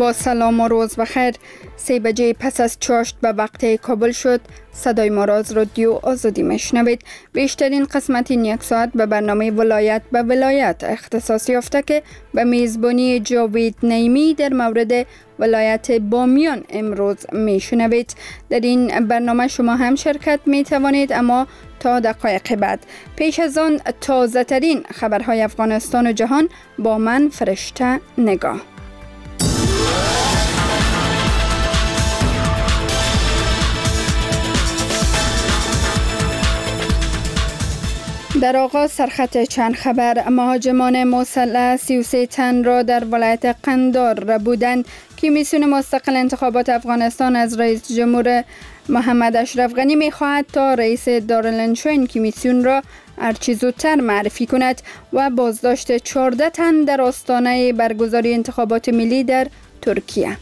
با سلام و روز بخیر. 3 بجه پس از چاشت به وقت کابل شد. صدای ما را از رادیو آزادی میشنوید. بیشترین قسمت این یک ساعت به برنامه ولایت به ولایت اختصاص یافته که به میزبانی جاوید نعیمی در مورد ولایت بامیان امروز میشنوید. در این برنامه شما هم شرکت می توانید، اما تا دقایق بعد. پیش از آن تازه ترین خبرهای افغانستان و جهان با من فرشته نگاه. در آغاز سرخط چند خبر. مهاجمان مسلح 33 تن را در ولایت قندار ربودند. کمیسیون مستقل انتخابات افغانستان از رئیس جمهور محمد اشرف غنی می‌خواهد تا رئیس دارالانشا این کمیسیون را هرچه زودتر معرفی کند و بازداشت 14 تن در آستانه برگزاری انتخابات ملی در ترکیه.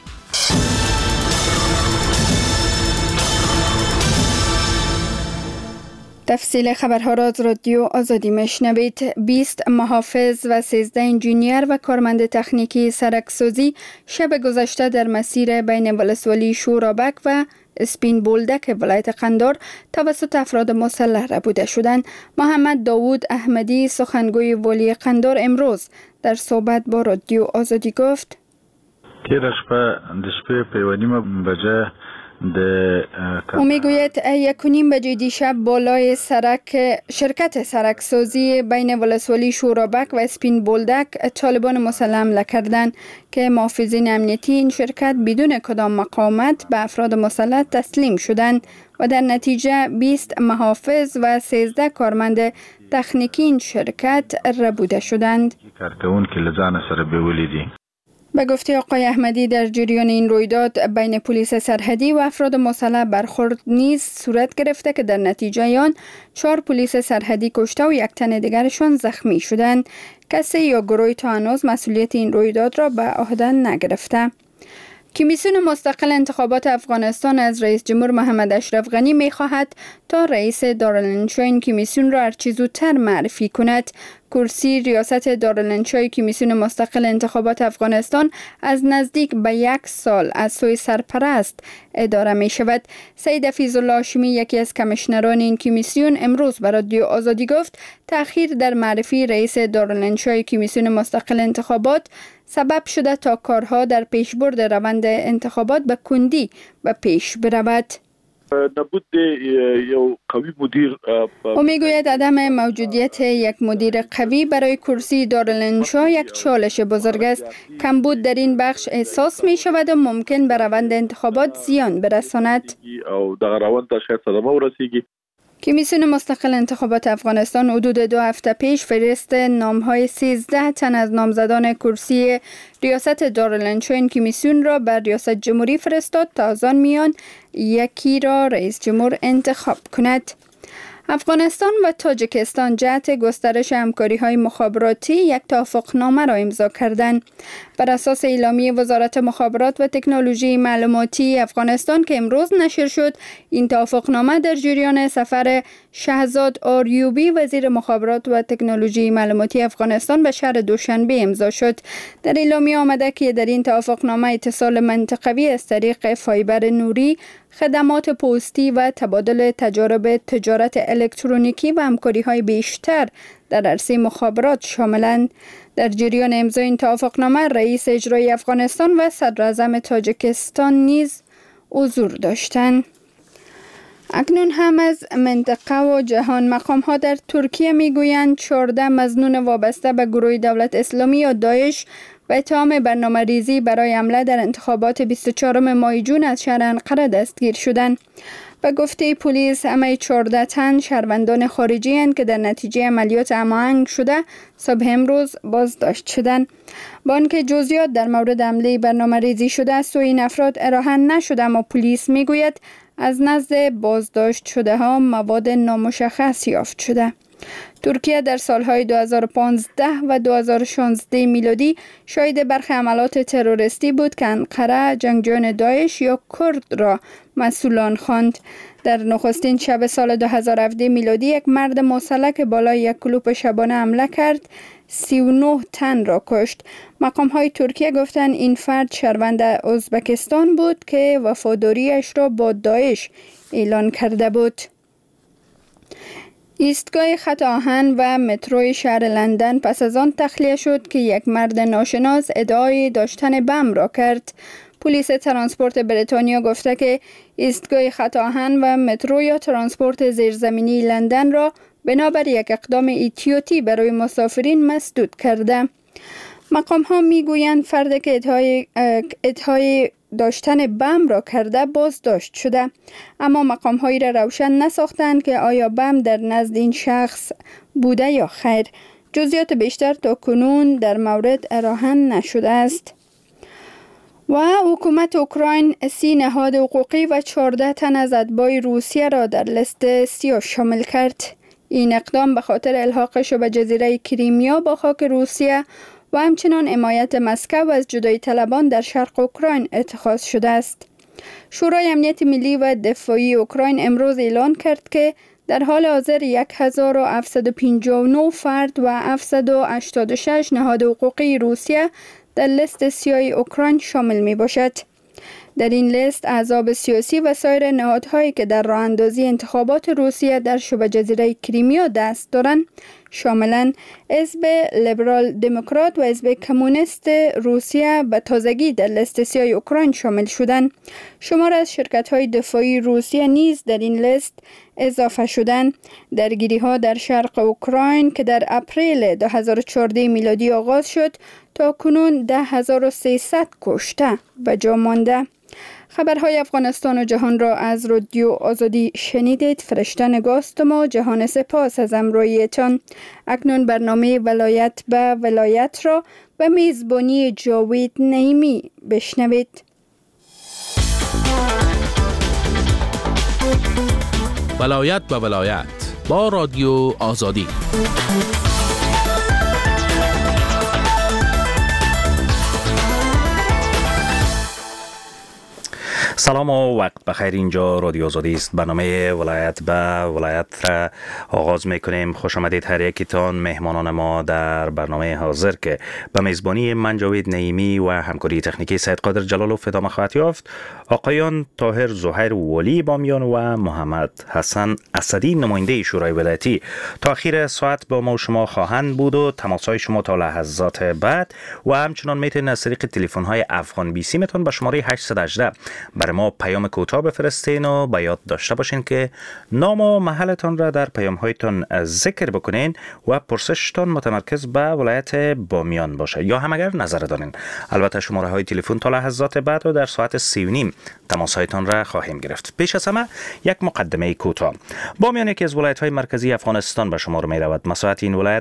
تفصیل خبرها را از رادیو آزادی میشنوید. 20 محافظ و 13 انجینیر و کارمند تکنیکی سرکسازی شب گذشته در مسیر بین ولسوالی شورابک و اسپین بولدک ولایت قندار توسط افراد مسلح ربوده شدند. محمد داوود احمدی سخنگوی والی قندار امروز در صحبت با رادیو آزادی گفت: تیر شپه پیوانیم بجه او میگوید 1:30 بجه دیشب بالای شرکت سرکسازی بین ولسوالی شورابک و اسپین بولدک طالبان مسلح حمله کردند که محافظین امنیتی این شرکت بدون کدام مقاومت به افراد مسلح تسلیم شدند و در نتیجه 20 محافظ و 13 کارمند تکنیکی این شرکت ربوده شدند. به گفته آقای احمدی در جریان این رویداد بین پلیس سرحدی و افراد مسلح برخورد نیز صورت گرفته که در نتیجه آن 4 پلیس سرحدی کشته و 1 تن دیگرشان زخمی شدند. کسی یا گروهی تا هنوز مسئولیت این رویداد را به عهده نگرفته. کمیسیون مستقل انتخابات افغانستان از رئیس جمهور محمد اشرف غنی می‌خواهد تا رئیس دارالانشا این کمیسیون را هرچه زودتر معرفی کند. کرسی ریاست دارالانشای کمیسیون مستقل انتخابات افغانستان از نزدیک به 1 سال از سوی سرپرست اداره می شود. سید فیض‌الله هاشمی، یکی از کمیشنران این کمیسیون، امروز به رادیو آزادی گفت تأخیر در معرفی رئیس دارالانشای کمیسیون مستقل انتخابات سبب شده تا کارها در پیشبرد روند انتخابات به کندی به پیش برود. نبود یک قوی مدیر او میگوید عدم موجودیت یک مدیر قوی برای کرسی دارالانشا یک چالش بزرگ است. کمبود در این بخش احساس می شود و ممکن به روند انتخابات زیان برساند. کمیسیون مستقل انتخابات افغانستان حدود 2 هفته پیش فهرست نام‌های 13 تن از نامزدان کرسی ریاست دارالانشا این کمیسیون را بر ریاست جمهوری فرستاد تا از آن میان یکی را رئیس جمهور انتخاب کند. افغانستان و تاجیکستان جهت گسترش همکاری‌های مخابراتی یک توافقنامه را امضا کردند. بر اساس اعلامیه وزارت مخابرات و تکنولوژی معلوماتی افغانستان که امروز نشر شد، این توافقنامه در جریان سفر شهزاد آریوبی وزیر مخابرات و تکنولوژی معلوماتی افغانستان به شهر دوشنبه امضا شد. در اعلامیه آمده که در این توافقنامه اتصال منطقوی از طریق فایبر نوری، خدمات پستی و تبادل تجارب تجارت الکترونیکی و همکاری‌های بیشتر در عرصه مخابرات شاملند. در جریان امضای این توافقنامه رئیس اجرایی افغانستان و صدراعظم تاجیکستان نیز حضور داشتند. اکنون هم از منطقه و جهان. مقام‌ها در ترکیه میگویند 14 مظنون وابسته به گروه دولت اسلامی یا داعش و اتهام برنامه‌ریزی برای حمله در انتخابات 24 ماه جون از شهر انقره دستگیر شدند. به گفته پلیس همه 14 تن شهروندان خارجی هستند که در نتیجه عملیات هماهنگ شده صبح امروز بازداشت شدند. با آنکه جزئیات در مورد حمله برنامه‌ریزی شده است و این افراد ارائه نشده، اما پلیس میگوید از نزد بازداشت شده ها مواد نامشخص یافت شده. ترکیه در سالهای 2015 و 2016 میلادی شاهد برخی عملات تروریستی بود که انقره جنگجویان داعش یا کرد را مسئولان خواند. در نخستین شب سال 2017 میلادی یک مرد مسلح که بالای یک کلوپ شبانه حمله کرد 39 تن را کشت. مقام های ترکیه گفتند این فرد شهروند ازبکستان بود که وفاداریش را با داعش اعلان کرده بود. ایستگاه خط آهن و متروی شهر لندن پس از آن تخلیه شد که یک مرد ناشناس ادعای داشتن بم را کرد. پلیس ترانسپورت بریتانیا گفته که ایستگاه خط آهن و مترو یا ترانسپورت زیرزمینی لندن را بنابر یک اقدام ایتیوتی برای مسافرین مسدود کرده. مقام ها می گویند فردی که ادعای داشتن بم را کرده بازداشت شده، اما مقام هایی را روشن نساختند که آیا بم در نزد این شخص بوده یا خیر. جزئیات بیشتر تا کنون در مورد ارائه نشده است. و حکومت اوکراین 30 نهاد حقوقی و 14 تن از اتباع روسیه را در لیست سیاه شامل کرد. این اقدام به خاطر الحاقش به جزیره کریمیا با خاک روسیه و همچنان حمایت مسکو از جدایی طلبان در شرق اوکراین اتخاذ شده است. شورای امنیت ملی و دفاعی اوکراین امروز اعلان کرد که در حال حاضر 1759 فرد و 786 نهاد حقوقی روسیه در لیست سیاه اوکراین شامل می باشد. در این لیست احزاب سیاسی و سایر نهادهایی که در راه اندازی انتخابات روسیه در شبه جزیره کریمیا دست دارند شاملاً حزب لیبرال دموکرات و حزب کمونیست روسیه به تازگی در لیست سیاه اوکراین شامل شدند. شمار از شرکت‌های دفاعی روسیه نیز در این لیست اضافه شدند. درگیری‌ها در شرق اوکراین که در اپریل 2014 میلادی آغاز شد تا کنون 10,300 کشته به جا مانده. خبرهای افغانستان و جهان را از رادیو آزادی شنیدید. فرشته نگاستم و جهان سپاس از همراهیتان. اکنون برنامه ولایت به ولایت را به میزبانی جاوید نعیمی بشنوید. ولایت به ولایت با رادیو آزادی. سلام و وقت بخیر. اینجا رادیو آزادی است. برنامه ولایت به ولایت را آغاز میکنیم. خوش آمدید هر یکیتان مهمانان ما در برنامه حاضر که به میزبانی من جاوید نعیمی و همکاری تکنیکی سید قادر جلالوف ادامه خواهد یافت. آقایان طاهر زهیر ولی بامیان و محمد حسن اسدی نماینده شورای ولایتی تا اخیر ساعت با ما و شما خواهند بود و تماسهای شما تا لحظات بعد و همچنان میتونید از طریق تلفن های افغان بی سی متون به شماره 818 برای ما پیام کوتاه بفرستین و به یاد داشته باشین که نام و محلتان را در پیام هایتان ذکر بکنین و پرسشتان متمرکز به ولایت بامیان باشه یا هم اگر نظر دارین. البته شماره های تلفن تا لحظات بعد و در ساعت 3:30 تماس هایتان را خواهیم گرفت. پیش از همه یک مقدمه کوتاه. بامیان یکی از ولایت های مرکزی افغانستان به شمار می رود. مساحت این ولایت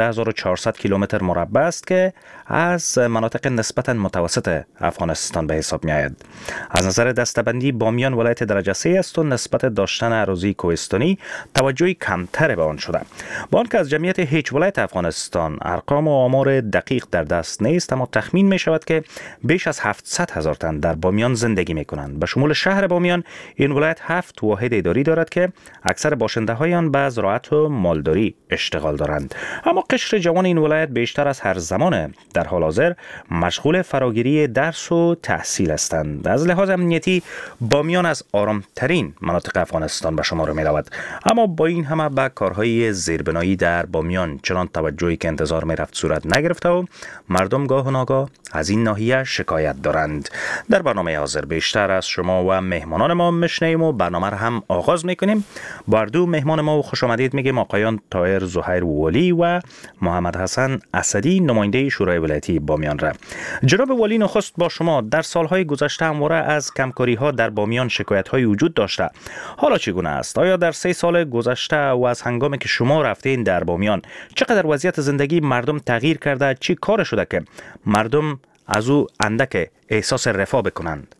17400 کیلومتر مربع است که از مناطق نسبتا متوسط افغانستان به حساب می آید. از نظر دسته‌بندی بامیان ولایت درجه 3 است و نسبت داشتن اراضی کوهستانی توجهی کمتر به آن شده. با آنکه از جمعیت هیچ ولایت افغانستان ارقام و آمار دقیق در دست نیست، اما تخمین می شود که بیش از 700,000 تن در بامیان زندگی می کنند. به شمول شهر بامیان این ولایت 7 واحد اداری دارد که اکثر باشنده های آن به زراعت و مالداری اشتغال دارند. اما قشر جوان این ولایت بیشتر از هر زمان در حال حاضر مشغول فراگیری درس و تحصیل هستند. از لحاظ امنیتی بامیان از آرامترین مناطق افغانستان به شمار می رود. اما با این همه به کارهای زیربنایی در بامیان چنان توجهی که انتظار می رفت صورت نگرفته و مردم گاه و ناگاه از این ناحیه شکایت دارند. در برنامه حاضر بیشتر از شما و مهمانان ما میشنیم و برنامه را هم آغاز میکنیم. با دو مهمان ما خوش آمدید میگیم. آقایان طاهر زهیر ولی و محمد حسن اسدی نماینده شورای ولایتی بامیان را. جناب ولی، نخست با شما. در سالهای گذشته همواره از کمکاری ها در بامیان شکایت های وجود داشته. حالا چگونه است؟ آیا در 3 سال گذشته و از هنگامی که شما رفتین در بامیان چقدر وضعیت زندگی مردم تغییر کرده؟ چی کار شده که مردم از او اندک احساس رفاه بکنند؟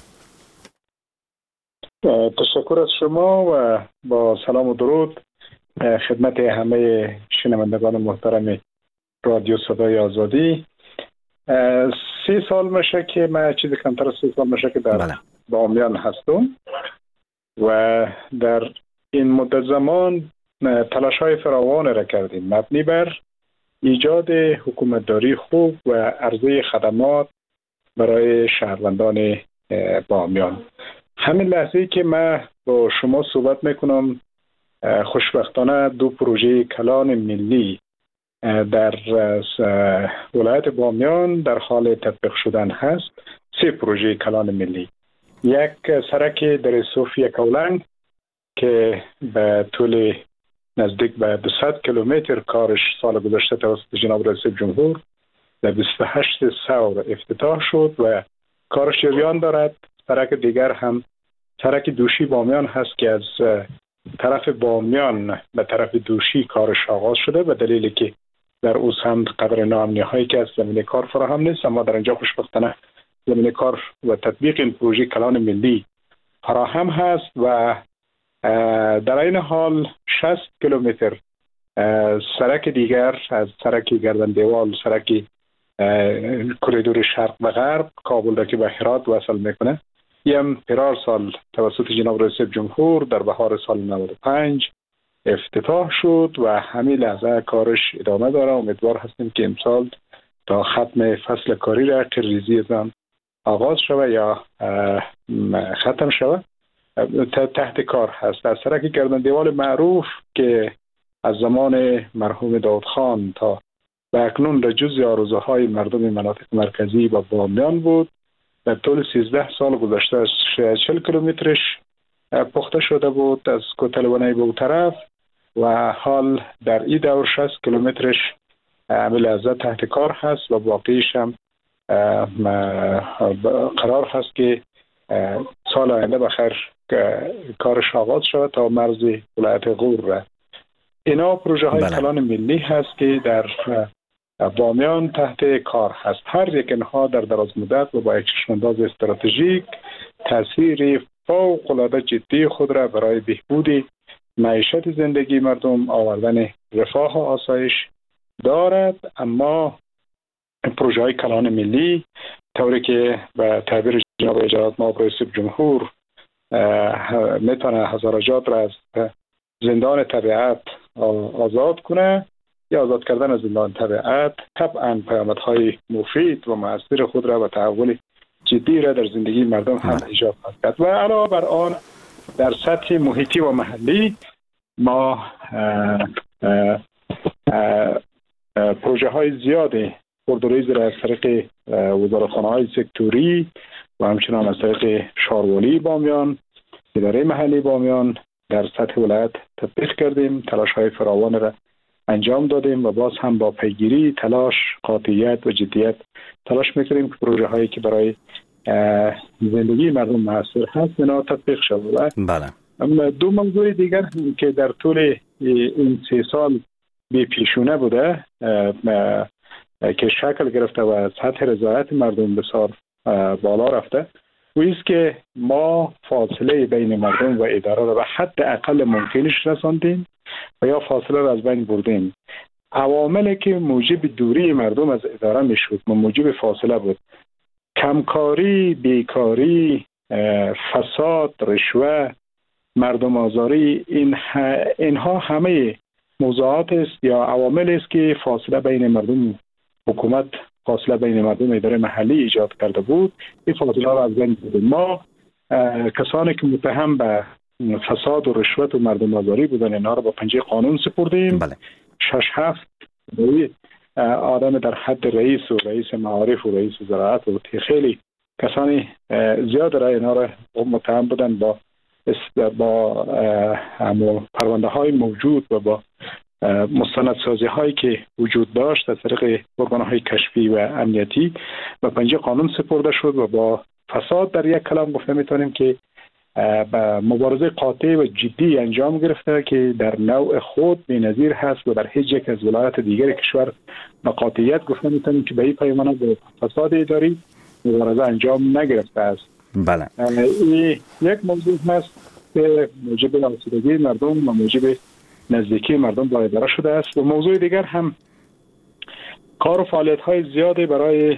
تشکر از شما و با سلام و درود خدمت همه شنوندگان محترم رادیو صدای آزادی. 3 سال میشه که من چیزی کمتر از 3 سال میشه که در بامیان هستم و در این مدت زمان تلاش های فراوان را کردیم مبنی بر ایجاد حکومتداری خوب و عرضه خدمات برای شهروندان بامیان. همین لحظه‌ای که من با شما صحبت میکنم خوشبختانه 2 پروژه کلان ملی در ولایت بامیان در حال تطبیق شدن هست. 3 پروژه کلان ملی. یک سرک در صوفی کولنگ که به طول نزدیک به 200 کیلومتر کارش سال گذشته توسط جناب رئیس جمهور در 28 ثور افتتاح شد و کارش جریان دارد. سرک دیگر هم سرک دوشی بامیان هست که از طرف بامیان به طرف دوشی کارش آغاز شده به دلیلی که در اوس هم قدر ناامنی‌هایی که از زمینه کار فراهم نیست، اما در اینجا خوشبختانه زمینه کار و تطبیق این پروژه کلان ملی فراهم هست و در این حال 60 کیلومتر سرک دیگر از سرک گردندیوال، سرک کریدور شرق و غرب کابل را که به هرات وصل میکنه، یم فرار سال توسط جناب رئیس جمهور در بهار سال 95 افتتاح شد و همین لحظه کارش ادامه داره. امیدوار هستیم که امسال تا ختم فصل کاری را ریزی زن آغاز شود یا ختم شود. تحت کار هست. از سرک گردندیوال معروف که از زمان مرحوم داود خان تا به اکنون در جزء آرزوهای مردم مناطق مرکزی و بامیان بود. در طول 13 سال گذشته 40 کیلومترش پخته شده بود از کوتلوانه به اون طرف و حال در این دور 60 کیلومترش عمل ازا تحت کار هست و باقیش هم قرار هست که سال آینده بخیر کارش آغاز شود تا مرز ولایت غور. اینا پروژه های کلان ملی هست که در بامیان تحت کار هست. هر یک اینها در دراز مدت و با یک چشمانداز استراتژیک تاثیر فوق العاده جدی خود را برای بهبود معیشت زندگی مردم، آوردن رفاه و آسایش دارد. اما پروژه های کلان ملی طوری که به تعبیر جناب اجرات نایب رئیس جمهور میتونه هزارجات را از زندان طبیعت آزاد کنه یا آزاد کردن از زندان طبیعت طبعا پیامدهای مفید و مؤثر خود را و تحول جدی را در زندگی مردم هم ایجاد کرد. و علاوه بر آن در سطح محیطی و محلی ما پروژه های زیادی خردوریز را از طریق وزارتخانه های سکتوری و همچنان از طریق شاروالی بامیان، اداره محلی بامیان در سطح ولایت تطبیق کردیم. تلاش های فراوان را انجام دادیم و باز هم با پیگیری، تلاش، قاطعیت و جدیت تلاش میکنیم که پروژه هایی که برای زندگی مردم موثر هست اینا تطبیق شود. بله. اما 2 موضوع دیگر که در طول این 3 سال بی پیشونه بوده که شکل گرفته و سطح رضایت مردم بسیار بالا رفته و است که ما فاصله بین مردم و اداره را به حد اقل ممکنش رساندیم و یا فاصله را از بین بردیم. عواملی که موجب دوری مردم از اداره میشد و موجب فاصله بود: کمکاری، بیکاری، فساد، رشوه، مردم آزاری، اینها همه موضوعات است یا عوامل است که فاصله بین مردم حکومت، فاصله بین مردم اداره محلی ایجاد کرده بود. این فاصله را از بین بردیم. ما کسانی که متهم به فساد و رشوت و مردم آزاری بودن اینا را با پنجه قانون سپردیم. بله. 6-7 آدم در حد رئیس و رئیس معارف و رئیس زراعت و خیلی کسانی زیاد را اینا را متهم بودن با پرونده های موجود و با مستندسازی هایی که وجود داشت از طریق ارگان های کشفی و امنیتی و پنجه قانون سپرده شد و با فساد در یک کلام گفته میتونیم که با مبارزه قاطع و جدی انجام گرفته که در نوع خود بی‌نظیر هست و در هیچ یک از ولایات دیگر کشور با قاطعیت گفته میتونیم که به این پیمانه به فساد اداری مبارزه انجام نگرفته است. بله. این یک موضوع هست که موجب آسودگی مردم و موجب نزدیکی مردم با اداره شده است. و موضوع دیگر هم کار و فعالیت‌های زیادی برای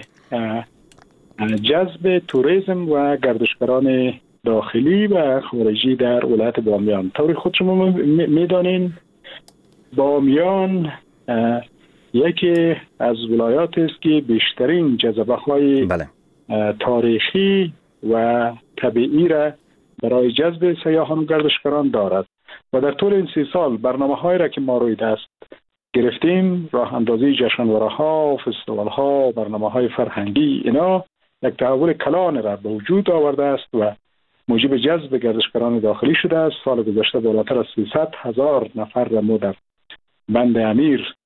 جذب توریسم و گردشگران داخلی و خارجی در ولایت بامیان. طوری خود شما میدانین بامیان یکی از ولایات است که بیشترین جذبه‌های تاریخی و طبیعی را برای جذب سیاحان و گردشگران دارد و در طول این 30 سال برنامه‌هایی را که ما روی دست گرفتیم، راه اندازی جشنواره‌ها، فستیوال‌ها، برنامه‌های فرهنگی، اینا یک تحول کلان را به وجود آورده است و موجب جذب گردشگران داخلی شده است. سال گذشته بالاتر از 300,000 نفر را ما در بند امیر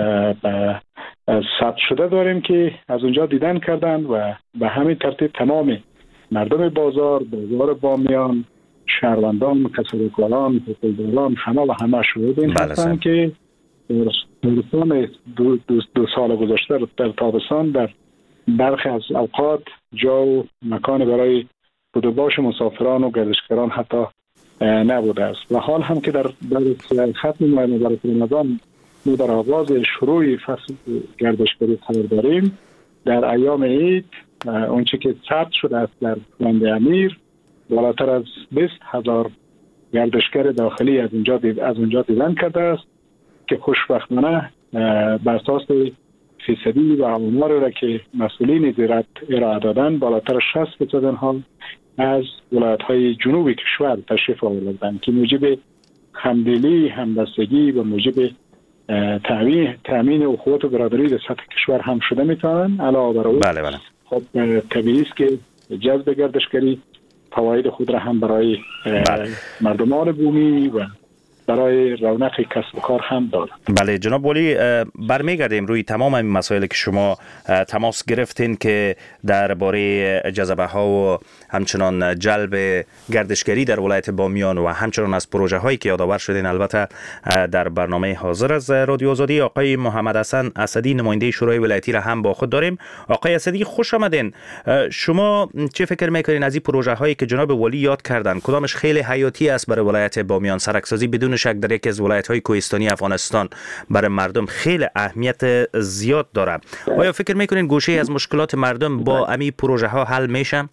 ثبت شده داریم که از اونجا دیدن کردن و به همین ترتیب تمام مردم بازار بامیان، شهروندان، کسب‌وکاران، حقوقداران، همه شهود این هستند که در دو سال گذشته در تابستان در برخی از اوقات جا و مکان برای بود و باش مسافران و گردشگران حتی نبوده است. و حال هم که در ختم ماه مبارک رمضان ما در آغاز شروع فصل گردشگری قرار داریم، در ایام عید اونچه که ثبت شده است در بند امیر بالاتر از 20,000 گردشگر داخلی از اونجا دیدن کرده است که خوشبختانه بر اساس فیصدی و آمار را که مسئولین زیرت ارائه دادن بالاتر 60% آنها از ولایت‌های جنوبی کشور تشریف آوردند که موجب همدلی، همبستگی و موجب تامین اخوت و برادری در سطح کشور هم شده میتونن. علاوه بر اون خب طبیعی است که جذب گردشگری فواید خود را هم برای مردمان بومی و برای رونق کسب و کار هم دارد. بله جناب والی، برمیگردیم روی تمام این مسائلی که شما تماس گرفتین که درباره جذبه ها و همچنان جلب گردشگری در ولایت بامیان و همچنان از پروژه هایی که یادآور شدین. البته در برنامه حاضر از رادیو آزادی آقای محمد حسن اسدی نماینده شورای ولایتی را هم با خود داریم. آقای اسدی خوش آمدین. شما چه فکر میکنین از این پروژه هایی که جناب والی یاد کردن؟ کدامش خیلی حیاتی است برای ولایت بامیان؟ سرکسازی بدون شک در یکی از ولایت‌های کوهستانی افغانستان برای مردم خیلی اهمیت زیاد داره. آیا فکر میکنین گوشه از مشکلات مردم با امی پروژه ها حل میشه؟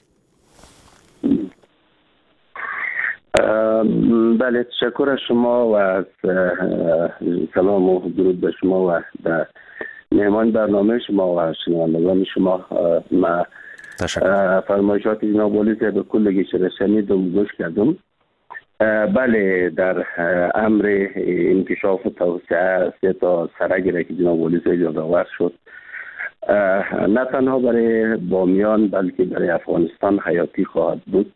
بله، تشکر از شما و از سلام و درود به شما و به مهمان برنامه شما و شنوندگان شما. ما فرمایشات جناب والی به کل شنیدم گوش کردم. بله، در امر انکشاف و توسعه 3 تا سرک که جناب والی یادآور شد نه تنها برای بامیان بلکه برای افغانستان حیاتی خواهد بود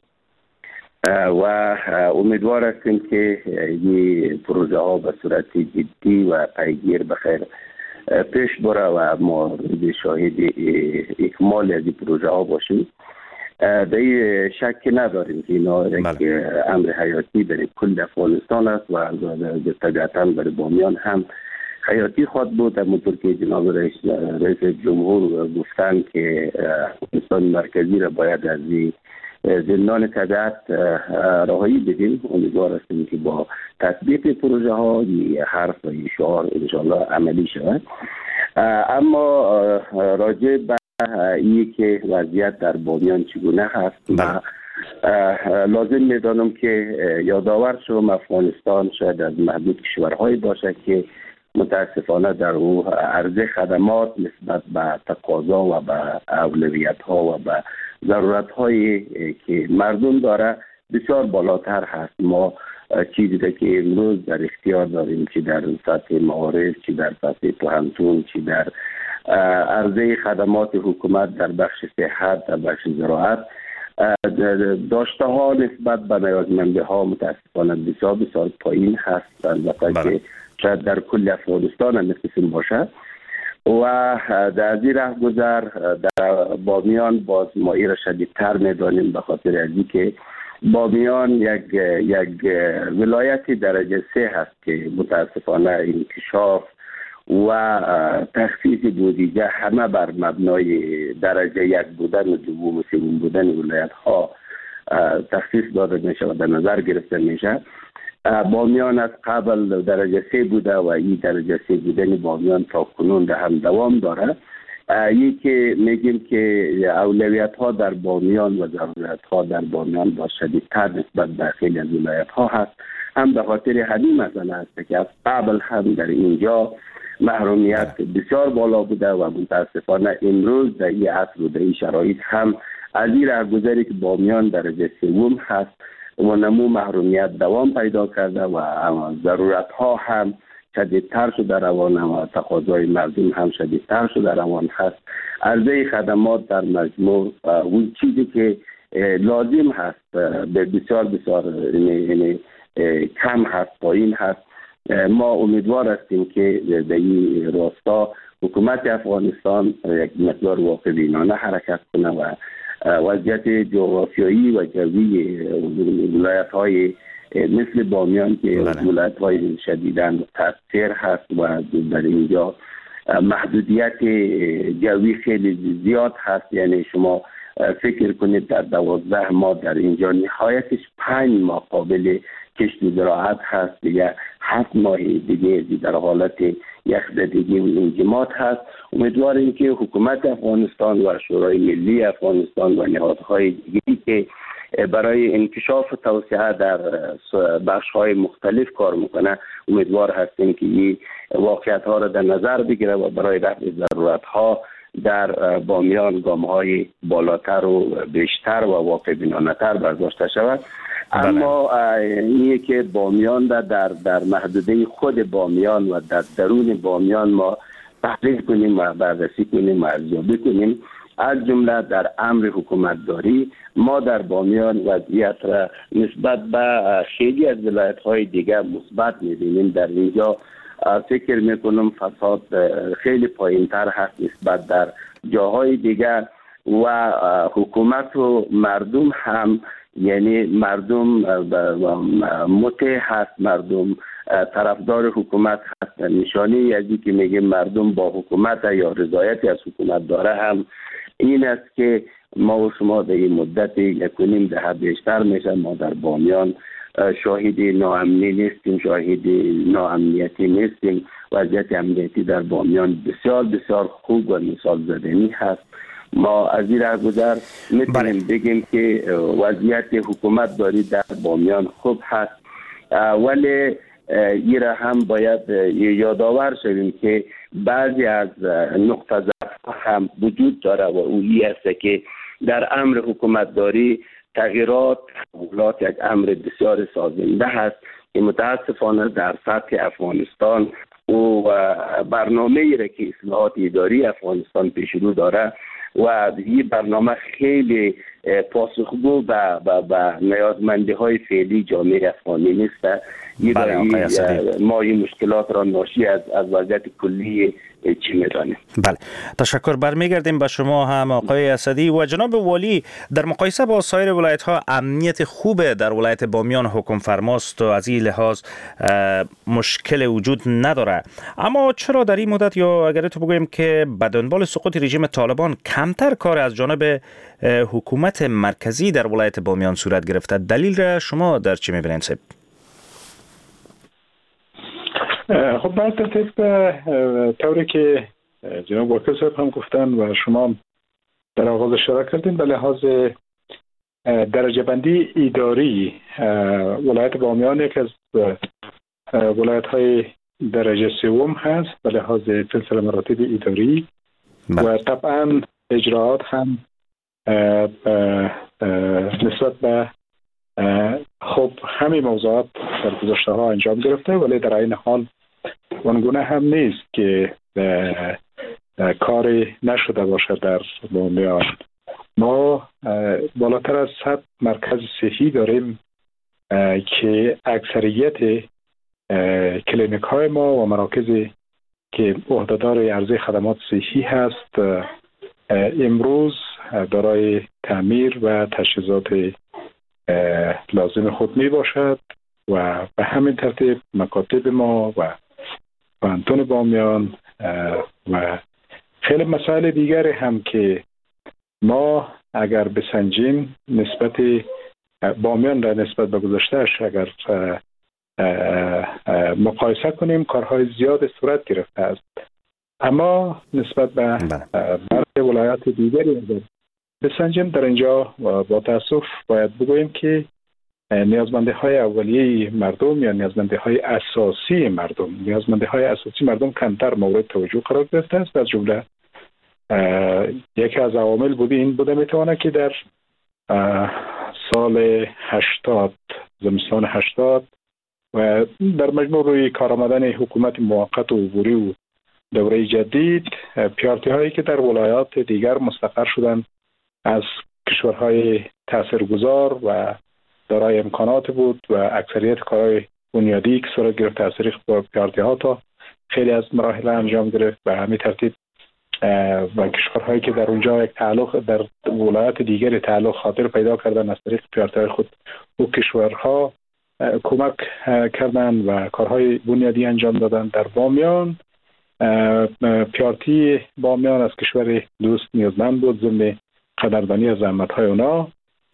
و امیدوار هستیم که این پروژه ها به صورت جدی و پیگیر بخیر پیش بره و ما شاهد اکمال از این پروژه ها باشیم. در این شک نداریم که اینا یک امر حیاتی برای کل افغانستان است و طبیعتاً برای بامیان هم حیاتی خواهد بود. همونطور که جناب رئیس جمهور گفتن که افغانستان مرکزی را باید از زندان طبیعت رهایی بدیم. امیدوار هستیم که با تطبیق پروژه ها این حرف و این شعار انشاءالله عملی شود. اما راجع به این که وضعیت در بامیان چگونه هست و لازم میدانم که یادآور شدم افغانستان شاید از محدود کشورهایی باشه که متاسفانه در او عرضه خدمات نسبت به تقاضا و به اولویت ها و به ضرورت هایی که مردم داره بسیار بالاتر هست. ما چیزی که امروز در اختیار داریم، چی در سطح معارف، چی در سطح پوهنتون، چی در عرضه خدمات حکومت در بخش صحت، در بخش زراعت، داشته ها نسبت به نیازمنده ها متاسفانه بسیار پایین هست. البته که شاید در کل افغانستان هم قسم باشه و در این رهگذر در بامیان باز ما این را شدیدتر می‌دانیم به خاطر از اینکه بامیان یک ولایت درجه 3 هست که متاسفانه انکشاف و تخصیص بودجه همه بر مبنای درجه 1 بودن و دوم و سوم بودن ولایت ها تخصیص داده میشه و در نظر گرفته میشه. بامیان از قبل درجه 3 بوده و این درجه 3 بودن بامیان تا کنون ده هم دوام داره. یکی میگیم که اولویت ها در بامیان و ضرورت ها در بامیان با شدیدتر نسبت به خیلی از ولایت ها هست. هم به خاطر همین مسئله است که از قبل هم در اینجا محرومیت بسیار بالا بوده و متاسفانه امروز در این عصر و در این شرایط هم از این راهگذری که بامیان درجه 3 هست و نمو محرومیت دوام پیدا کرده و ضرورت ها هم شدیدتر شده روان و تقاضای مردم هم شدیدتر شده روان هست. عرضه خدمات در مجموع اون چیزی که لازم هست به بسیار کم هست، پایین هست. ما امیدوار هستیم که در این راستا حکومت افغانستان یک مقدار واقع بینانه حرکت کنه و وضعیت جغرافیایی و جوی ولایت های مثل بامیان که ولایت های شدیداً تاثیر هست و در اینجا محدودیت جوی خیلی زیاد هست. یعنی شما فکر کنید در 12 ماه در اینجا نهایتش 5 ماه قابل کشت و زراعت هست، دیگه 7 ماه دیگه در حالت یخزدگی و انجماد هست. امیدواریم که حکومت افغانستان و شورای ملی افغانستان و نهادهای دیگری که برای انکشاف و توسعه در بخش‌های مختلف کار میکنه، امیدوار هستیم که این واقعیت‌ها را در نظر بگیره و برای رفع ضرورت‌ها در بامیان گام‌های بالاتر و بیشتر و واقع بینانه‌تر برداشته شود. اما اینه که بامیان در محدوده خود بامیان و در درون بامیان ما تحلیل کنیم و بررسی کنیم و ارزیابی کنیم. از جمله در امر حکومت داری ما در بامیان وضعیت را نسبت به خیلی از ولایت‌های دیگر مثبت می‌بینیم. در اینجا فکر میکنم فساد خیلی پایین‌تر هست نسبت در جاهای دیگر و حکومت و مردم هم، یعنی مردم مطیع هست، مردم طرفدار حکومت هست. نشانه از اینکه میگه مردم با حکومت یا رضایتی از حکومت داره هم این است که ما و شما در این مدت 1.5 دهه بیشتر میشه ما در بامیان شاهد ناامنی نیستیم، شاهد ناامنیتی نیستیم. وضعیت امنیتی در بامیان بسیار بسیار خوب و مثال زدنی هست. ما از این راهگذر میتونیم بگیم که وضعیت حکومت داری در بامیان خوب هست، ولی این را هم باید یادآور شویم که بعضی از نقطه ضعف هم وجود داره و اویی است که در امر حکومت داری تغییرات یک امر بسیار سازنده هست که متاسفانه در سطح افغانستان و برنامه ای را که اصلاحات اداری افغانستان پیش رو داره و این برنامه خیلی پاسخگو به نیازمندی های فعلی جامعه افغانی نیست. ما این مشکلات را ناشی از وضعیت کلی چی میدانیم. بله، تشکر. برمیگردیم به شما هم آقای اسدی. و جناب والی، در مقایسه با سایر ولایت ها امنیت خوب در ولایت بامیان حکم فرماست و از این لحاظ مشکل وجود نداره، اما چرا در این مدت یا اگر تو بگویم که به دنبال سقوط رژیم طالبان کمتر کار از جانب حکومت مرکزی در ولایت بامیان صورت گرفته؟ دلیل را شما در چی میبینید صاحب؟ خب بعد ترتیب طوری که جناب وکیل صاحب هم گفتن و شما در آغاز اشاره کردین، به لحاظ درجه بندی اداری ولایت بامیان یک از ولایت های درجه 3 هست به لحاظ سلسله مراتب اداری و طبعا اجراعات هم نسبت به خب همین موضوعات در گذشته ها انجام گرفته، ولی در این حال اونگونه هم نیست که کاری نشده باشه در بامیان. ما بالاتر از 100 مرکز صحی داریم که اکثریت کلینیک های ما و مراکزی که عهدهدار عرضه خدمات صحی هست امروز دارای تعمیر و تجهیزات لازم خود می باشد و به همین ترتیب مکاتب ما و پانتون بامیان و خیلی مسائل دیگری هم که ما اگر بسنجیم نسبت بامیان را نسبت به گذشتهش اگر مقایسه کنیم کارهای زیاد صورت گرفته است. اما نسبت به برخی ولایات دیگری اگر بسنجیم، در اینجا با تاسف باید بگوییم که نیازمندی های اولیه مردم یا نیازمندی های اساسی مردم کمتر مورد توجه قرار گرفته است. از جمله یکی از عوامل میتواند که در سال 80 زمستان 80 و در مجموع روی کار آمدن حکومت موقت و عبوری و دوره جدید، پیارتی هایی که در ولایات دیگر مستقر شدند از کشورهای تاثیرگذار و دارای امکانات بود و اکثریت کارهای بنیادی که صورت گرفت از طریق پیارتی ها تا خیلی از مراحل انجام گرفت و همین ترتیب و کشورهایی که در اونجا یک تعلق در ولایات دیگر تعلق خاطر پیدا کردن از طریق پیارتی های خود و کشورها کمک کردن و کارهای بنیادی انجام دادن. در بامیان پیارتی بامیان از کشور دوست نیازمند بود ضمن قدردانی از زحمت‌های اونا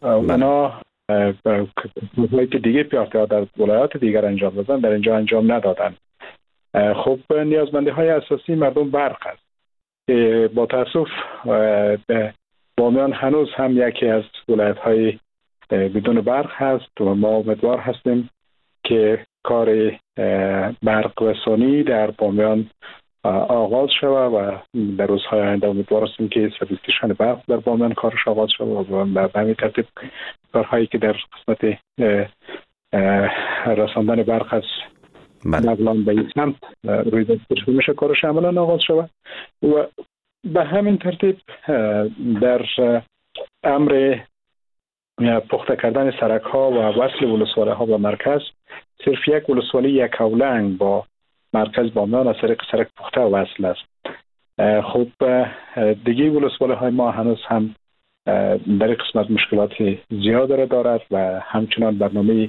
کارهایی که دیگه پیارتی ها در ولایات دیگر انجام دادن در اینجا انجام ندادن. خب نیازمندی های اساسی مردم برق است که با تاسف بامیان هنوز هم یکی از ولایت های بدون برق هست و ما امیدوار هستیم که کار برق رسانی در بامیان آغاز شود و در روزهای آینده امیدوار هستیم که سبستیشن برق در بامیان کارش آغاز شود و به همین ترتیب کارهایی که در قسمت رساندن برق از نقلان به این سمت روی دست میشه کارش عملا آغاز شود و به همین ترتیب در امر پخته کردن سرک ها و وصل ولسوالی ها به مرکز، صرف یک ولسوالی یک اولنگ با مرکز بامیان از طریق سرک پخته وصل است. خب دیگه ولسوالی های ما هنوز هم در این قسمت مشکلات زیاد را دارد و همچنان برنامه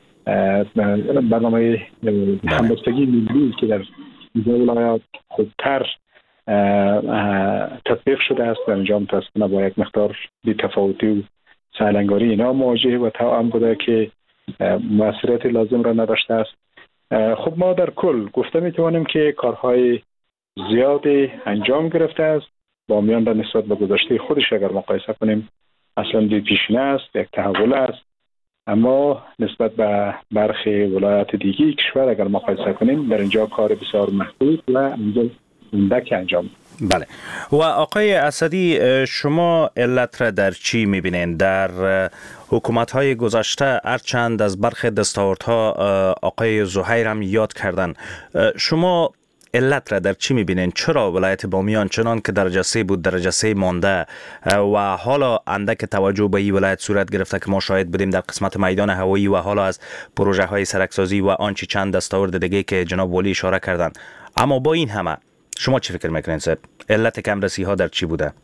همبستگی ملی که در ولایات خودتر تطبیق شده است در اینجا متاسفانه با یک مقدار بی‌تفاوتی و سهلنگاری اینا مواجه و توأم بوده که موثریت لازم را نداشته است. خب ما در کل گفته میتوانیم که کارهای زیادی انجام گرفته است. بامیان را نسبت به گذشته خودش اگر مقایسه کنیم اصلا پیشینه است، یک تحول است، اما نسبت به برخی ولایات دیگی کشور اگر مقایسه کنیم در اینجا کار بسیار محدود و اندک انجام. بله. و آقای اسدی، شما علت را در چی میبینید؟ در حکومت‌های گذشته هرچند از برخی دستاوردها آقای زهیر هم یاد کردن، شما علت را در چی میبینین؟ چرا ولایت بامیان چنان که درجه 3 بود درجه 3 مانده و حالا اندک توجه به این ولایت صورت گرفته که ما شاهد بودیم در قسمت میدان هوایی و حالا از پروژه های سرکسازی و آنچه چند دستاورد دیگه که جناب ولی اشاره کردن، اما با این همه شما چی فکر میکنین صاحب؟ علت کمرسی ها در چی بوده؟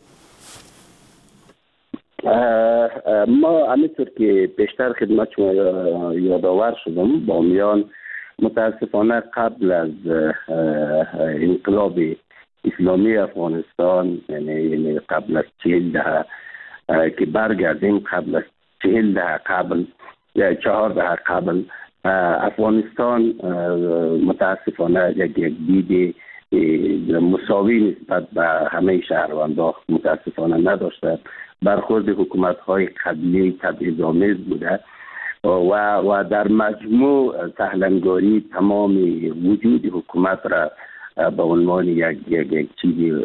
ما همینطور که بیشتر خدمت شما یادآور شدم، بامیان متاسفانه قبل از انقلاب اسلامی افغانستان، یعنی قبل از 40 دهه که برگردیم، قبل از 40 دهه قبل یا 4 دهه قبل، افغانستان متاسفانه یک دید مساوی نسبت به همه شهروندان متاسفانه نداشته. برخورد حکومت‌های قبلی تبعیض‌آمیز بوده و در مجموع سهلنگاری تمام وجود حکومت را به عنوان یک چیز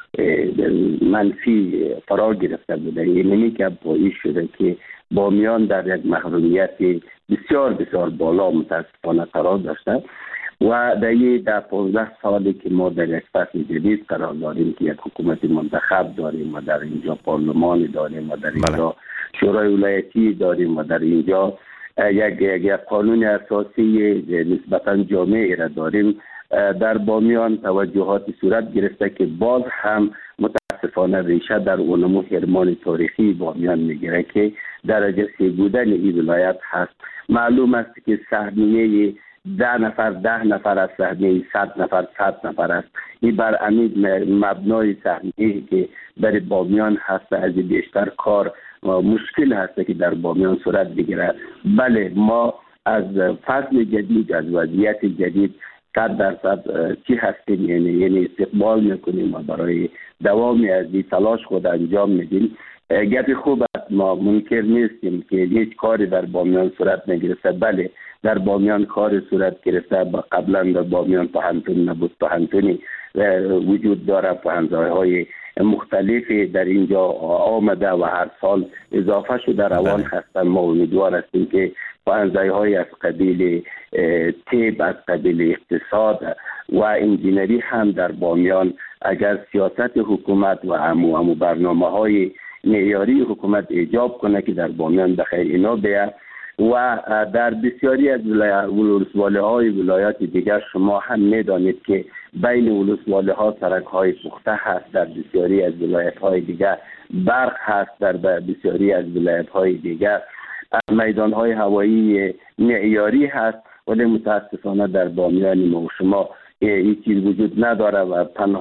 منفی فرا گرفته بوده. یعنی که باعث شده که بامیان در یک محرومیت بسیار بسیار بالا متاسفانه قرار داشته و در 15 سالی که ما در یک فصل جدید قرار داریم که یک حکومت منتخب داریم و در اینجا پارلمان داریم و در اینجا شورای ولایتی داریم و در اینجا یک قانون اساسی نسبتا جامع را داریم، در بامیان توجهات صورت گرفته که باز هم متاسفانه ریشه در اونمو حرمان تاریخی بامیان میگیره که درجه 3 بودن این ولایت هست. معلوم است که سهمیه 10 نفر از سهمیه 100 نفر است. این بر امید مبنای سهمیه که در بامیان هست، از بیشتر کار مشکل هست که در بامیان صورت بگیره. بله، ما از فصل جدید، از وضعیت جدید 100% چی هستیم، یعنی استقبال میکنیم و برای دوامی از این تلاش خود انجام میدیم. گپی خوب است، ما منکر نیستیم که هیچ کاری در بامیان صورت نگرفته. بله، در بامیان کار صورت گرفته. قبلا در بامیان پهنتون نبود، پهنتونی وجود داره، پهن‌های مختلفی در اینجا آمده و هر سال اضافه شده روان هستند. ما امیدوار هستیم که پهن‌های از قبیل طب، از قبیل اقتصاد و انجینری هم در بامیان اگر سیاست حکومت و امو برنامه‌های معیاری حکومت ایجاب کنه که در بامیان بخیر اینا بیاد. و در بسیاری از ولسوالی‌های ولایات دیگر شما هم میدانید که بین ولسوالی‌ها سرک‌های پخته هست، در بسیاری از ولایت‌های دیگر برق هست، در بسیاری از ولایت‌های دیگر میدان‌های هوایی معیاری هست، ولی متاسفانه در بامیان ما و شما این چیز وجود نداره و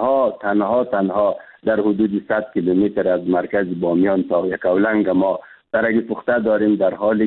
تنها در حدود 100 کیلومتر از مرکز بامیان تا یکاولنگ ما سرک پخته داریم، در حالی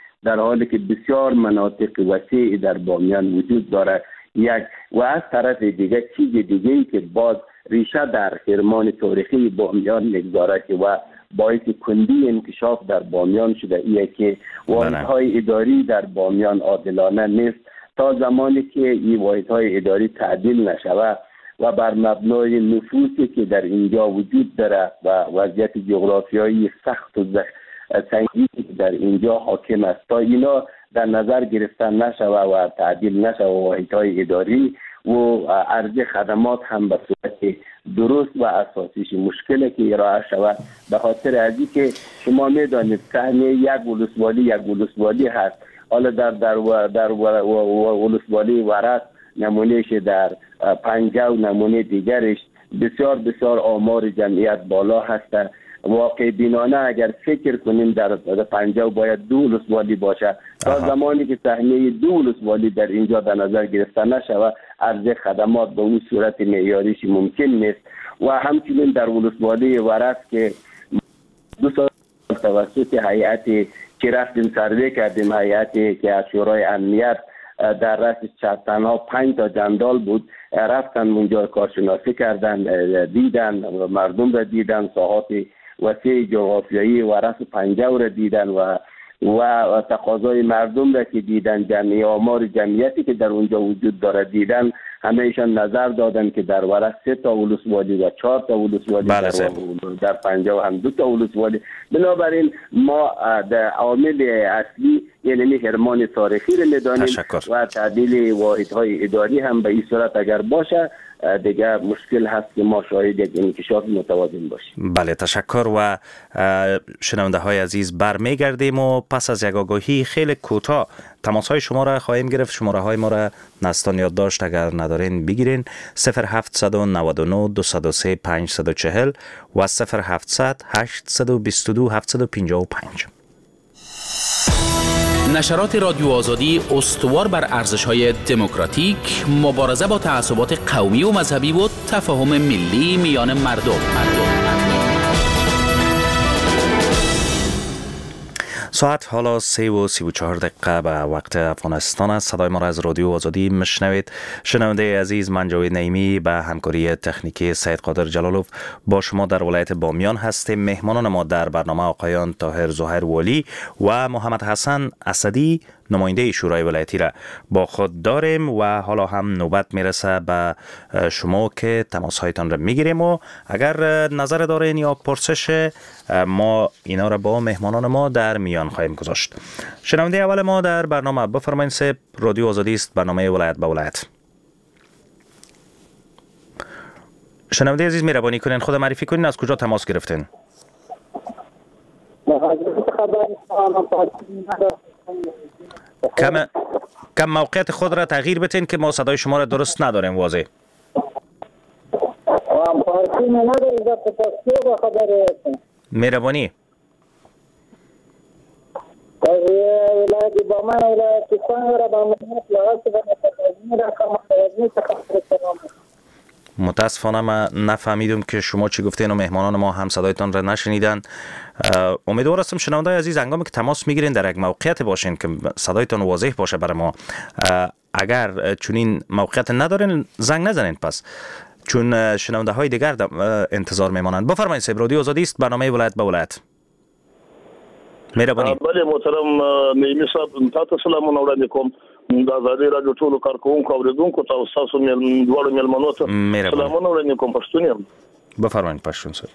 که بسیار مناطق وسیع در بامیان وجود داره. و از طرف دیگه چیز دیگه‌ای که باز ریشه در حرمان تاریخی بامیان میگذاره و باعث کندی انکشاف در بامیان شده ایه که واحدهای اداری در بامیان عادلانه نیست. تا زمانی که این واحدهای اداری تعدیل نشوه و بر مبنای نفوذی که در اینجا وجود داره و وضعیت جغرافیایی سخت و سنگینی که در اینجا حاکم است، تا اینا در نظر گرفته نشوه و تعدیل نشوه واحدهای اداری و عرضه خدمات هم به صورت درست و اساسیش مشکلی که ارائه شود، به خاطر از اینکه شما میدانید سهم یک ولسوالی هست. حالا در ولسوالی ورس نمونهش در پنجه و نمونه دیگرش بسیار آمار جمعیت بالا هست. واقع بینانه اگر فکر کنیم در پنجه باید 2 ولسوالی باشه. تا زمانی که سهمیه 2 ولسوالی در اینجا در نظر گرفته نشود، عرضه خدمات به اون صورت معیاریش ممکن نیست. و همچنین در ولسوالی ورس که 2 سال توسط هیئتی که رفتیم سروی کردیم، هیئتی که از شورای امنیت در رأس تنها 5 تا جندال بود، رفتن اونجا کارشناسی کردن، دیدن مردم را دیدن، ساحات وسیع جغرافیایی و رأس پنجه را دیدن و تقاضای مردم را که دیدن، آمار جمعیتی که در اونجا وجود داره دیدن، همه‌شان نظر دادن که در ورس 3 تا ولسوالی و 4 تا ولسوالی، در پنجه و هم 2 تا ولسوالی. بنابراین ما در عامل اصلی یعنی حرمان تاریخی را می‌دانیم و تعدیل واحدهای اداری هم به این صورت اگر باشه دیگه مشکل هست که ما شاهد یک انکشاف متوازن باشیم. بله، تشکر. و شنونده های عزیز برمیگردیم و پس از یک آگاهی خیلی کوتاه تماس های شما را خواهیم گرفت. شماره های ما را نستان یادداشت اگر ندارین بگیرین: 0799 203 540 و 0700 822 755. نشرات رادیو آزادی استوار بر ارزش‌های دموکراتیک، مبارزه با تعصبات قومی و مذهبی و تفاهم ملی میان مردم. ساعت حالا 3:34 به وقت افغانستان است. صدای ما را از رادیو آزادی میشنوید. شنونده عزیز، من جاوید نعیمی به همکاری تکنیکی سید قادر جلالوف با شما در ولایت بامیان هستیم. مهمانان ما در برنامه آقایان طاهر ظاهر ولی و محمد حسن اسدی، نماینده شورای ولایتی را با خود داریم و حالا هم نوبت میرسه به شما که تماس هایتان را میگیریم و اگر نظر دارین یا پرسش ما اینا را با مهمانان ما در میان خواهیم گذاشت. شنونده اول ما در برنامه، بفرمایید صاحب. رادیو آزادی است، برنامه ولایت به ولایت. شنونده عزیز مهربانی کنین خود معرفی کنین، از کجا تماس گرفتین؟ کم موقعیت خود را تغییر بتین که ما صدای شما را درست نداریم واضح. مهربانی. متاسفانه من نفهمیدم که شما چی گفتین و مهمانان ما هم صدایتان را نشنیدن. امیدوار هستم شنونده‌های عزیز هنگامی که تماس میگیرین در یک موقعیت باشین که صدایتان واضح باشه برای ما. اگر چنین موقعیت ندارین زنگ نزنین، پس چون شنونده‌های دیگر انتظار میمانند. بفرمایید صاحب، رادیو آزادی است، برنامه ولایت به ولایت. مهرباني. بله محترم نیمی صاحب، تاسو سلامونه وړاندې کوم د آزادي رادیو ټولو کارکونکو او اوریدونکو ته تاسو دواړو مېلمنو ته سلامونه وړاندې کوم. پښتون یم. بفرمایید پښتون صاحب.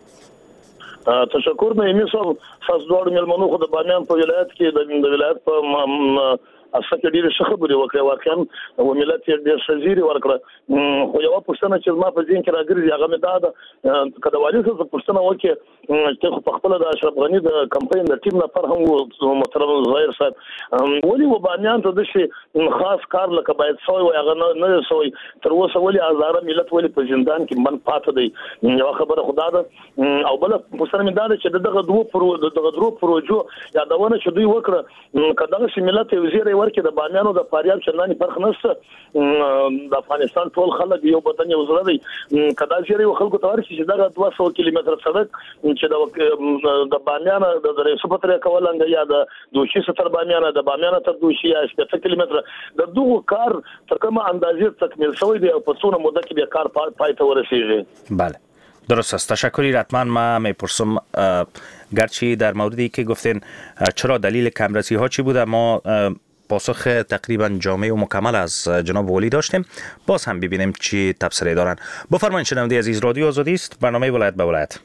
تشکر نیمی صاحب. تاسو دواړو مېلمنو خو د بامیان په ولایت کې د ولایت په اساسه ډیره ښه خبرې وکړې، واقعا و ملت یې ډېر ښه زیری ورکړه. خو یوه پوښتنه چې زما په ذهن کې راګرځي هغه مې دا ده که د والي صاحب پوښتنه وکړي چې خو په خپله د اشرف غني د کمپاین د ټیم نفر هم و محترم ظاهر صاحب، ولې و بامیان ته داسې خاص کار لکه باید سوی وای هغه نه دی سوی تر اوسه، ولې هزاره ملت ولې په زندان کې بند پاتې دی؟ یوه خبره خو دا ده. او بله پوښتنه مې دا ده چې دغه درو پروژو یادونه چې دوی وکړه که دغسې ملت یو زیری ورکړي د بامیانو د فاریاب چندانې فرق نشته. د افغانستان ټول خلک یو بدن یو زړه دی. که دا زیری خلکو ته ورکړي چې دغه 200 کیلومتره سړک چې د بامیانه د ریسو په طریقه ولنګ یا د دوشي ستر بامیانه د بامیانه تر دوشي یا 80 کیلومتره د دغه کار تر کومه اندازې تکمیل شوی دی او په څونه موده کې به کار پای ته ورسیږي؟ بله درست است. تشکری. حتما ما میپرسم گرچه در موردی که گفتین چرا دلیل کمرسی ها چی بوده، ما پاسخ تقریبا جامع و مکمل از جناب والی داشتیم، باز هم ببینیم چی تبصره دارن. بفرمایید شنونده عزیز، رادیو آزادی است، برنامه ولایت به ولایت.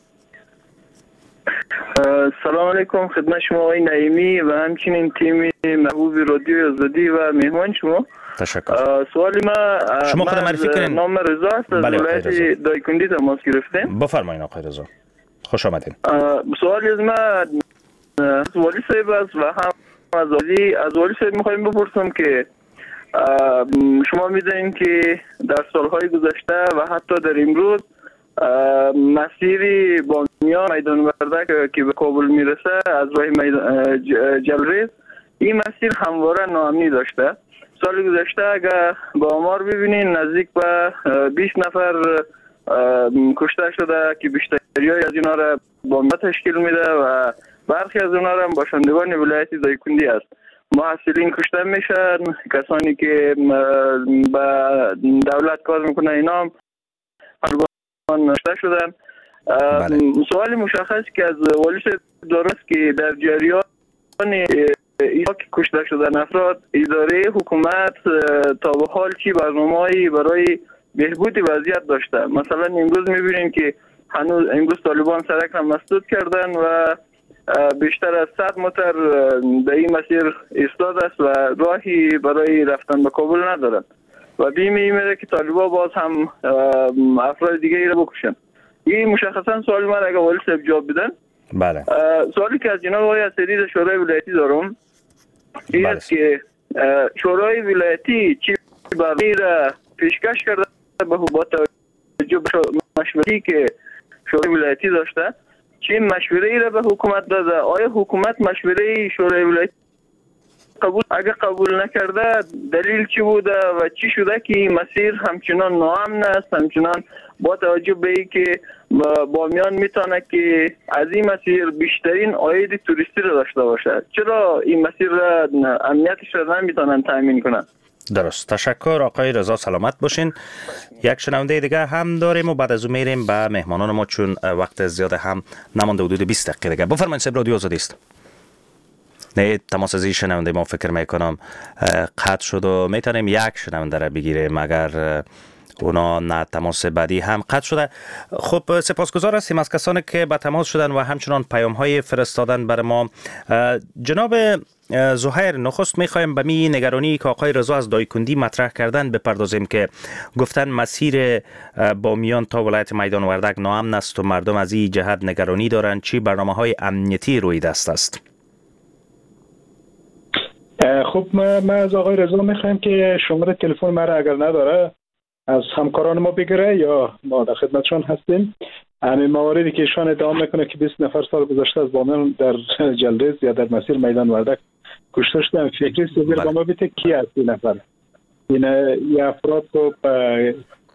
سلام علیکم خدمت شما آقای نعیمی و همچنین تیم محبوب رادیو آزادی و مهمان شما. تشکر. سوالی ما شما خود معرفی کنین. نام رضا است، از ولایت دایکندی تماس گرفتیم. بفرمایید آقای رضا، خوش آمدین. سوالی از ما والی صاحب است و هم از والی صاحب میخوایم بپرسم که شما میدونین که در سالهای گذشته و حتی در امروز مسیری بامیان میدان وردک که به کابل میرسه از راه جلریز، این مسیر همواره ناامنی داشته. سال گذشته اگر با آمار ببینین نزدیک به 20 نفر کشته شده که بیشتری از اینا را بامیان تشکیل میده و برخی از اونا را باشندگان ولایت دایکندی است. محصلین کشته میشن، کسانی که به دولت کار میکنه اینا هم نشته شدن. سوال مشخص که از والی درست که در جریان اینا که کشته شدن افراد اداره حکومت تا به حال چی برنامه‌ای برای بهبود وضعیت داشته؟ مثلا امروز میبینیم که هنوز امروز طالبان سرک را مسدود کردن و بیشتر از 100 متر در این مسیر ایستاده است و راهی برای رفتن به کابل ندارد و بیمه میره که طالبان باز هم افراد دیگه ای را بکشن. این مشخصا سوال من اگر والی صاحب جواب بدن. بله. سوالی که از جناب آقای اسدی شورای ولایتی دارم این است که شورای ولایتی چی برای را پیشکش کرده با توجه به مشورتی که شورای ولایتی داشته، چه مشوره ای را به حکومت داده؟ آیا حکومت مشوره شورای ولایتی اگر قبول نکرده دلیل چی بوده و چی شده که این مسیر همچنان ناامن است، همچنان با توجه به ای که بامیان میتونه که از این مسیر بیشترین عاید توریستی را داشته باشه، چرا این مسیر را امنیتش را نمیتونن تامین کنن؟ درست. تشکر آقای رضا، سلامت باشین. یک شنونده دیگه هم داریم و بعد از اون میریم به مهمانان ما چون وقت زیاد هم نمانده، حدود 20 دقیقه دیگه. بفرمایید صاحب، رادیو آزادی است. نه تماس از این شنونده ما فکر میکنم قطع شد و میتونیم یک شنونده را بگیریم اگر اونا نه تماس بعدی هم قطع شده. خب سپاسگزار هستیم از کسانی که به تماس شدن و همچنان پیام های فرستادن بر ما. جناب زهیر، نخست میخوایم به می نگرانی که آقای رضا از دایکندی مطرح کردن بپردازیم که گفتن مسیر بامیان تا ولایت میدان وردک ناامن است و مردم از این جهت نگرانی دارند. چی برنامه های امنیتی روی دست است؟ خب ما از آقای رضا میخوایم که شماره تلفن ما را اگر نداره از همکاران ما بگیره یا ما در خدمتشان هستیم. همین مواردی که ایشان ادعا میکنه که 20 نفر سال گذشته از بامیان در جلریز یا در مسیر میدان وردک کشته شدن، فکری سویر با ما بیته کی هست این نفر؟ این افراد رو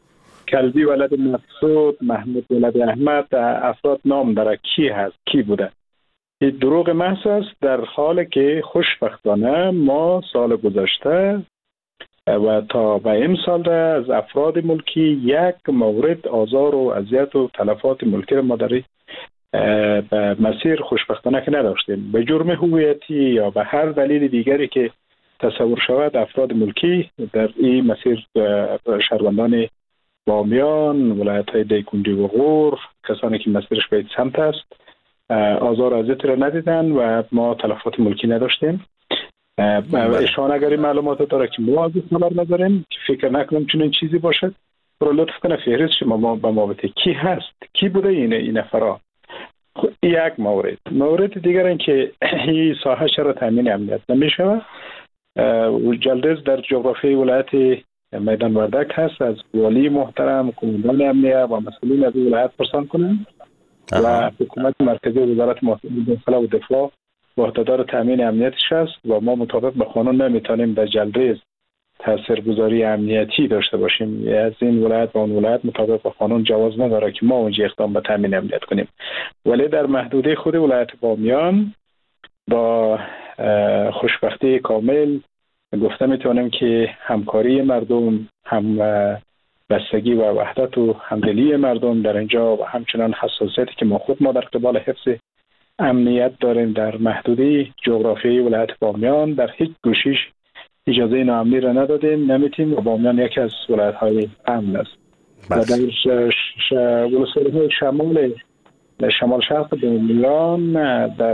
کلبی ولد مسعود، محمود ولد احمد افراد نام داره، کی هست، کی بوده. این دروغ محض است، در حالی که خوشبختانه ما سال گذشته و تا به این سال از افراد ملکی یک مورد آزار و اذیت و تلفات ملکی ما در به مسیر خوشبختانه که نداشتیم. به جرم هویتی یا به هر دلیل دیگری که تصور شود افراد ملکی در این مسیر شهروندان بامیان، ولایت‌های دیکندی و غور، کسانی که مسیرش به سمت است آزار و اذیت را ندیدن و ما تلفات ملکی نداشتیم. ایشان اگر این معلومات داره که ما از خبر نداریم، که فکر نکنم چنین چیزی باشد، برای لطف کنه فهرست شما به ما بده کی هست، کی بوده این نفرها. یک مورد دیگر این که این ساحه چرا تامین امنیت نمیشه. جلدز در جغرافیای ولایت میدان وردک هست، از والی محترم، قماندان امنیت و مسئولین از ولایت پرسان کنند و حکومت مرکزی وزارت داخله و دفاع وحدتدار تامین امنیتش است و ما مطابق به قانون نمیتونیم در جلدز تاثیرگذاری امنیتی داشته باشیم. از این ولایت و اون ولایت مطابق با قانون جواز نداره که ما اونجا اقدام به تامین امنیت کنیم. ولی در محدوده خود ولایت بامیان با خوشبختی کامل گفته میتونیم که همکاری مردم، هم بستگی و وحدت و همدلی مردم در اینجا و همچنان حساسیتی که ما در قبال حفظ امنیت داریم در محدوده جغرافیایی ولایت بامیان در هیچ گوشیش اجازه ناامنی را ندادیم، نمیتیم و بامیان یکی از ولایت‌های امن است. و در ولایت‌های شمال شرق بامیان در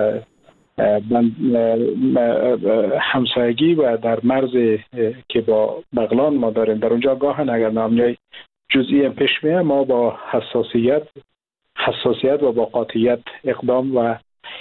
همسایگی و در مرز که با بغلان ما داریم، در اونجا گاهن اگر ناامنی جزئی پیش میاد ما با حساسیت و با قاطعیت اقدام و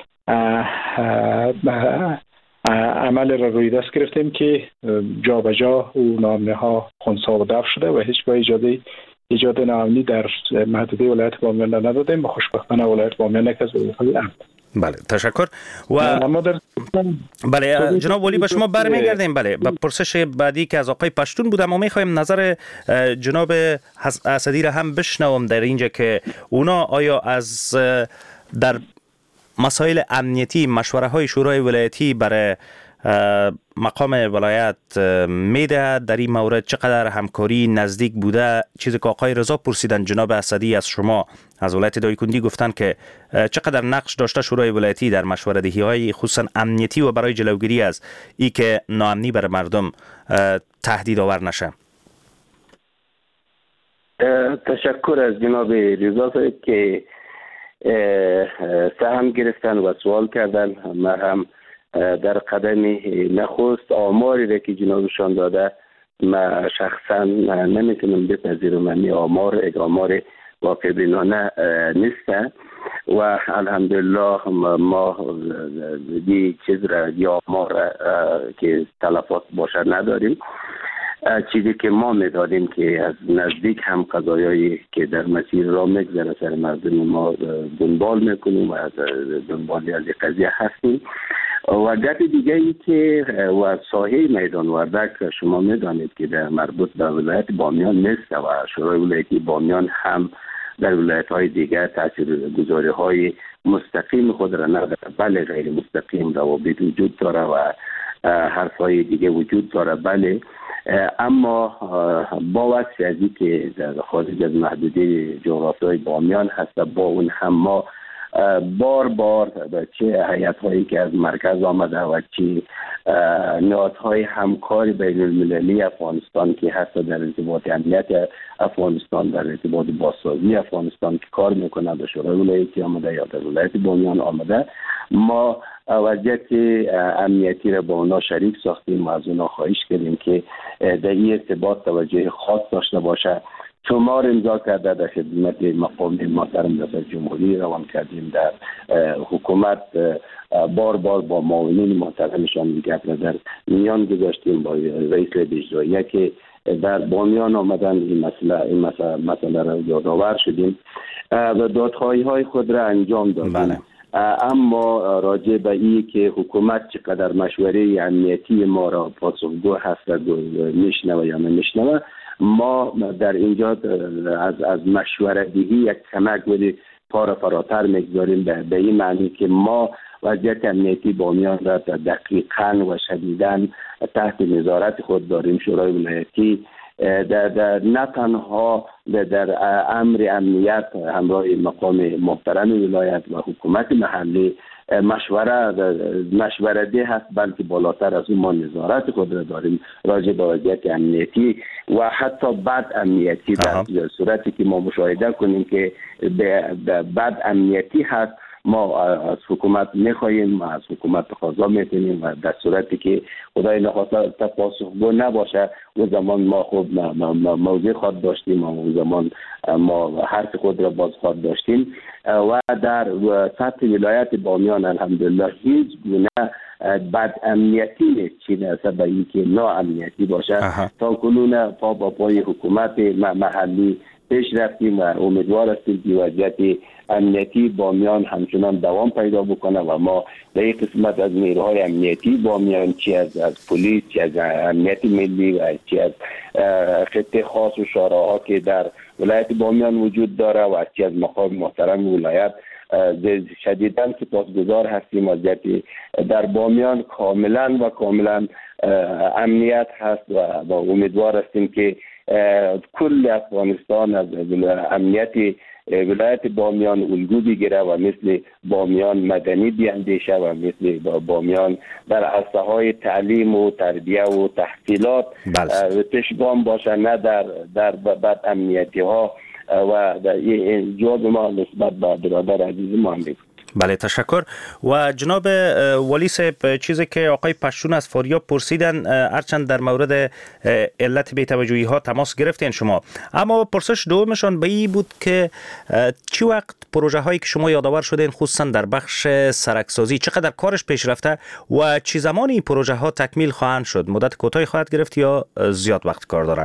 عمل را روی دست گرفتیم که جا به جا او ناامنی ها خنثی و دفع شده و هیچ با ایجاد ناامنی در محدوده ولایت بامیان ندادیم و خوشبختانه ولایت بامیان یک از ولایت‌های امن. بله، تشکر. و بله جناب ولی به شما برمیگردیم. بله، به پرسش بعدی که از آقای پشتون بود، اما میخوایم نظر جناب اسدی را هم بشنوم در اینجا که اونا آیا از در مسائل امنیتی مشوره های شورای ولایتی برای مقام ولایت میده، در این مورد چقدر همکاری نزدیک بوده؟ چیزی که آقای رضا پرسیدن جناب اسدی از شما از ولایت دایکنی گفتن که چقدر نقش داشته شورای ولایتی در مشوره دهی های خصوصا امنیتی و برای جلوگیری از ای که ناامنی برای مردم تهدید آور نشه. تشکر از جناب رضا که سهم گرفتن و سوال کردن. من هم در قدم نخست آماری را که جنابشان داده من شخصا نمیتونم بپذیرم. این آمار واقع بینانه نیست و الحمدلله ما دی چیز را یا آمار که تلفات باشه نداریم. چیزی که ما می‌دانیم که از نزدیک هم قضایایی که در مسیر را میگذره سر مردم ما دنبال میکنیم و از دنبالی از قضیه هستیم. و گپ دیگه ای که و ساحه میدان وردک شما میدانید که در مربوط به ولایت بامیان نیست و شورای ولایتی بامیان هم در ولایت‌های دیگر تاثیرگذاری‌های مستقیم خود را نداره، بله غیر مستقیم روابط وجود داره و حرفای دیگه وجود داره، بله. اما با وجه از که در خارج از محدوده جغرافیای بامیان هست، با اون هم ما بار چه هیئت‌هایی که از مرکز آمده و چه نهادهای همکاری بین المللی افغانستان که هست در ارتباط امنیت افغانستان، در ارتباط بازسازی افغانستان که کار میکنه، به شورای ولایتی آمده یا در ولایت بامیان آمده، ما وضعیت امنیتی را با اونا شریک ساختیم و از اونا خواهش کردیم که در این ارتباط توجه خاص داشته باشه. شمار امضا کرده در خدمت مقام محترم ریاست جمهوری روان کردیم. در حکومت بار با معاونین محترمشان گپ در میان گذاشتیم با رئیس اجرایی که در بامیان آمدن این مسئله را یادآور شدیم و دادخواهی های خود را انجام دادیم. بله. اما راجع به این که حکومت چقدر مشوره امنیتی ما را پاسخگو هست و میشنوه یا نمیشنوه، ما در اینجا از مشوره دهی یک کمک ولی پا فراتر میگذاریم به این معنی که ما وضعیت امنیتی بامیان را دقیقاً و شدیداً تحت نظارت خود داریم. شورای ولایتی نه تنها در امر امنیت همراه مقام محترم ولایت و حکومت محلی مشوره ده هست، بلکه بالاتر از اون ما نظارت خود را داریم راجع به وضعیت امنیتی و حتی بد امنیتی. در صورتی که ما مشاهده کنیم که بد امنیتی هست، ما از حکومت میخواهیم و از حکومت تقاضا میکنیم و در صورتی که خدای نخواسته پاسخگو نباشه اون زمان ما خود موضع خود داشتیم و اون زمان ما حرف خود را باز خود داشتیم و در سطح ولایت بامیان الحمدلله هیچ گونه بد امنیتی نیست چی نسبت به اینکه ناامنیتی باشه. تا کنون پا با پای حکومت محلی پیش رفتیم و امیدوار هستیم که وضعیت امنیتی بامیان همچنان دوام پیدا بکنه و ما در این قسمت از نیروهای امنیتی بامیان، چی از پلیس، چی از امنیت ملی و چی از خطه خاص و شوراها که در ولایت بامیان وجود داره و چی از مقام محترم ولایت شدیداً سپاسگزار هستیم. وضعیت در بامیان کاملا امنیت هست و امیدوار هستیم که کل افغانستان از امنیت ولایت بامیان الگو بگیره و مثل بامیان مدنی بیاندیشه و مثل بامیان در عرصه های تعلیم و تربیه و تحصیلات پیشگام باشه، نه در بد امنیتی ها. و در این جواب ما نسبت به برادر عزیز ما هم. بله تشکر. و جناب ولی صاحب، چیزی که آقای پشتون از فاریاب پرسیدن، هرچند در مورد علت بی‌توجهی ها تماس گرفتین شما، اما پرسش دومشان به این بود که چی وقت پروژه هایی که شما یادآور شدین خصوصا در بخش سرکسازی چقدر کارش پیش رفته و چی زمانی پروژه ها تکمیل خواهند شد؟ مدت کوتاهی خواهد گرفت یا زیاد وقت کار داره؟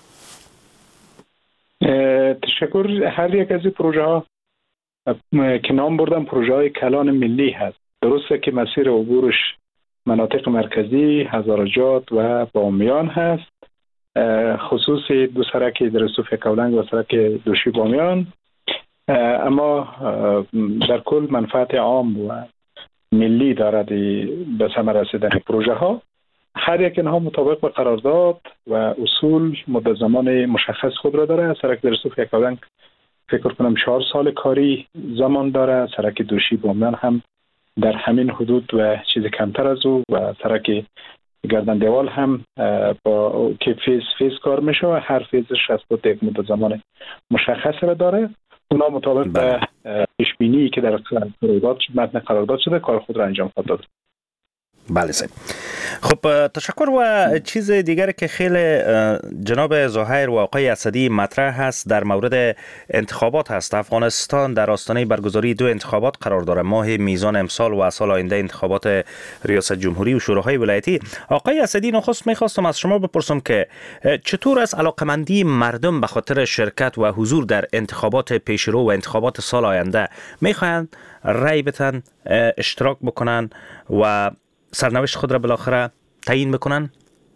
تشکر. هر یک از این پروژه ها که نام بردم پروژه های کلان ملی هست. درسته که مسیر عبورش مناطق مرکزی، هزارجات و بامیان هست، خصوص دو سرک درسوف کولنگ و سرک دوشی بامیان، اما در کل منفعت عام و ملی دارد به ثمر رسیدن پروژه ها. هر یک اینها مطابق به قرارداد و اصول مدت زمان مشخص خود را داره. سرک درسوف کولنگ فکر کنم 4 سال کاری زمان داره، سرک دوشی بامیان هم در همین حدود و چیز کمتر از او، و سرک گردن دیوال هم با که فیز کار میشه و هر فیزش از خود یک مدت زمان مشخص را داره. اونا مطابق به پیش بینی که در متن قرارداد شده کار خود را انجام خواهد داد. بله صاحب. خب تشکر. و چیز دیگر که خیلی جناب ظاهر و آقای اسدی مطرح هست در مورد انتخابات هست. افغانستان در آستانه برگزاری 2 انتخابات قرار داره، ماه میزان امسال و سال آینده انتخابات ریاست جمهوری و شوراهای ولایتی. آقای اسدی، نخست میخواستم از شما بپرسم که چطور از علاقمندی مردم به خاطر شرکت و حضور در انتخابات پیشرو و انتخابات سال آینده میخواهند رأی بدن، اشتراک بکنن و سرنوشت خود را بالاخره تعیین میکنن؟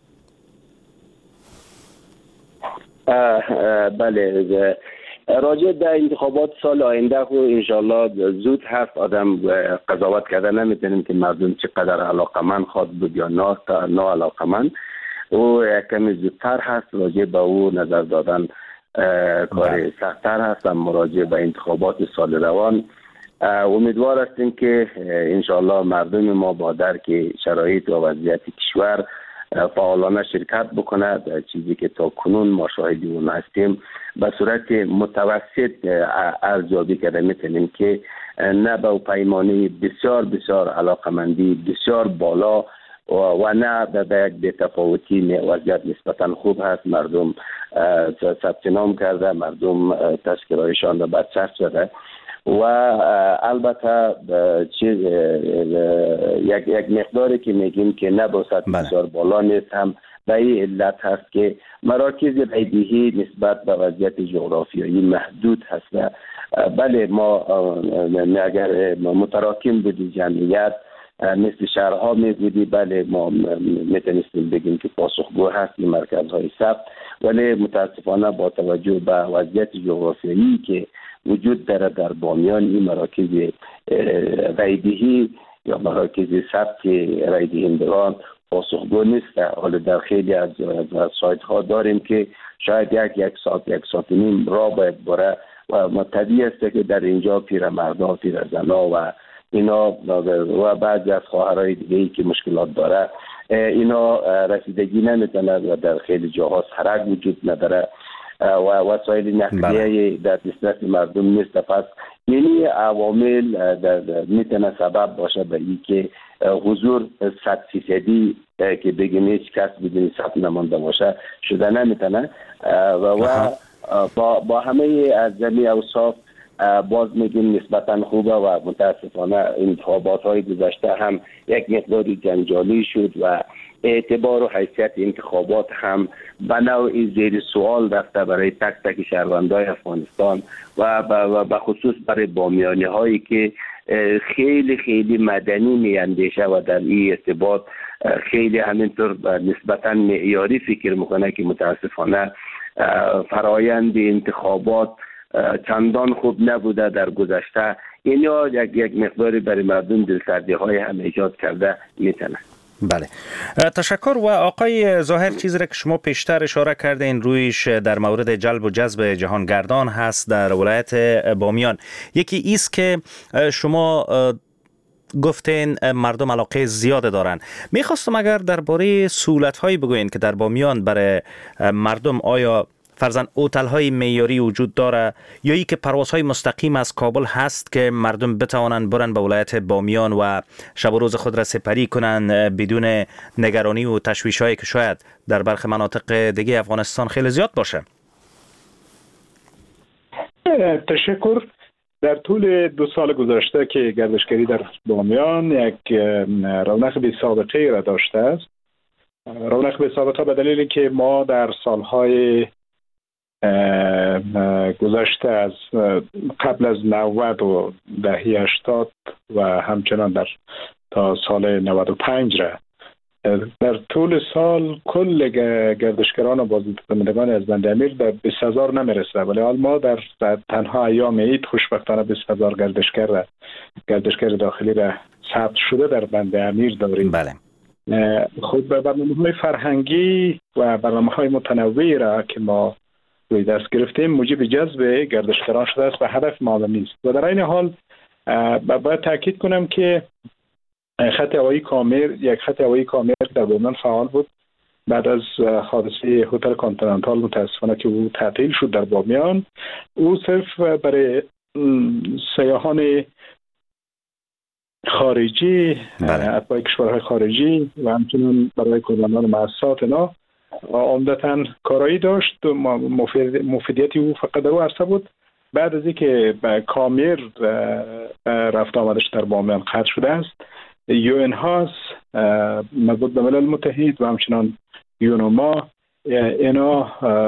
بله، راجع به انتخابات سال آینده خو انشالله زود هست، آدم قضاوت کرده نمیتونیم که مردم چقدر علاقمند خواد بود یا نه علاقمند. او کمی زودتر هست، راجع به او نظر دادن کار سخت‌تر هست. اما راجع به انتخابات سال روان امیدوار هستیم که انشالله مردم ما با درک شرایط و وضعیت کشور فعالانه شرکت بکنه. چیزی که تا کنون ما شاهد اون هستیم به صورت متوسط ارزیابی کرده میتونیم که نه به پیمانه بسیار علاقمندی بسیار بالا و نه به یک بی‌تفاوتی وضعیت نسبتا خوب هست. مردم ثبت نام کرده، مردم تذکرهایشان را برچسب زده و البته چیز یک مقداری که میگیم که نه با سطح بسیار بالا نیست، هم به این علت هست که مراکز رایدهی نسبت به وضعیت جغرافیایی محدود هست. بله، ما اگر متراکم بودی جمعیت مثل شهرها میبودی، بله ما میتونستیم بگیم که پاسخگو هست این مرکزهای ثبت، ولی متاسفانه با توجه به وضعیت جغرافیایی که وجود داره در بامیان، این مراکز رایدهی یا مراکز ثبت رای دهندگان پاسخگو نیست. حالا در خیلی از سایت ها داریم که شاید یک ساعت و نیم راه باید بره و طبیعی است که در اینجا پیرمردها، پیرزنها و اینا و بعضی از خواهرای دیگه‌ای که مشکلات داره اینا رسیدگی نمیتونه و در خیلی جاها سرک وجود نداره و وسایل نقلیه در دسترس مردم نیست. پس یعنی عوامل میتونه سبب باشه به این که حضور 100% که بگیم هیچ کس بدون ثبت نمانده باشه شده نمیتونه و با همه از جمعی اوصاف باز میگیم نسبتا خوبه و متاسفانه انتخابات های گذشته هم یک مقداری جنجالی شد و اعتبار و حیثیت انتخابات هم به نوعی زیر سوال رفته برای تک تک شهروندان افغانستان و به خصوص برای بامیانی هایی که خیلی خیلی مدنی میاندیشه و در این ارتباط خیلی همینطور نسبتا معیاری فکر میکنه که متاسفانه فرایند انتخابات چندان خوب نبوده در گذشته. اینا یک مقداری برای مردم دلسردی های هم ایجاد کرده میتونه. بله، تشکر. و آقای ظاهر، چیزی را که شما پیشتر اشاره کردین رویش در مورد جلب و جذب جهانگردان هست در ولایت بامیان، یکی ایست که شما گفتین مردم علاقه زیاد دارن. میخواستم اگر درباره سهولت‌هایی بگوین که در بامیان برای مردم، آیا فرضاً هتل‌های معیاری وجود داره یا ای که پروازهای مستقیم از کابل هست که مردم بتوانند برن به ولایت بامیان و شب و روز خود را سپری کنن بدون نگرانی و تشویش‌هایی که شاید در برخی مناطق دیگه افغانستان خیلی زیاد باشه؟ تشکر. در طول 2 سال گذشته که گردشگری در بامیان یک رونق بی سابقه را داشته است. رونق بی سابقه به دلیلی که ما در سالهای گذشته از قبل از 90 و دهه 80 و همچنان تا سال 95 را در طول سال کل گردشگران و بازدیدکنندگان از بند امیر در 20,000 نمیرسه، ولی حال ما در تنها ایام عید خوشبختانه 20,000 گردشگر داخلی را ثبت شده در بند امیر داریم. بله. خود برنامه‌های فرهنگی و برنامه‌های متنوعی را که ما روی دست گرفتیم موجب جذب گردشگران شده است و هدف ما نیست. و در این حال باید تاکید کنم که خط هوایی کامر در بامیان فعال بود. بعد از حادثه هتل کانتیننتال متاسفانه که او تعطیل شد در بامیان، او صرف برای سیاحان خارجی، اتباع کشورهای خارجی و همچنین برای کارمندان مؤسسات اینا عمدتاً کارایی داشت. مفیدیتی او فقط در او عرصه بود. بعد از اینکه کامر رفت آمدش در بامیان قطع شده است، UN هاست مربوط به ملل متحد و همچنان یونوما اینا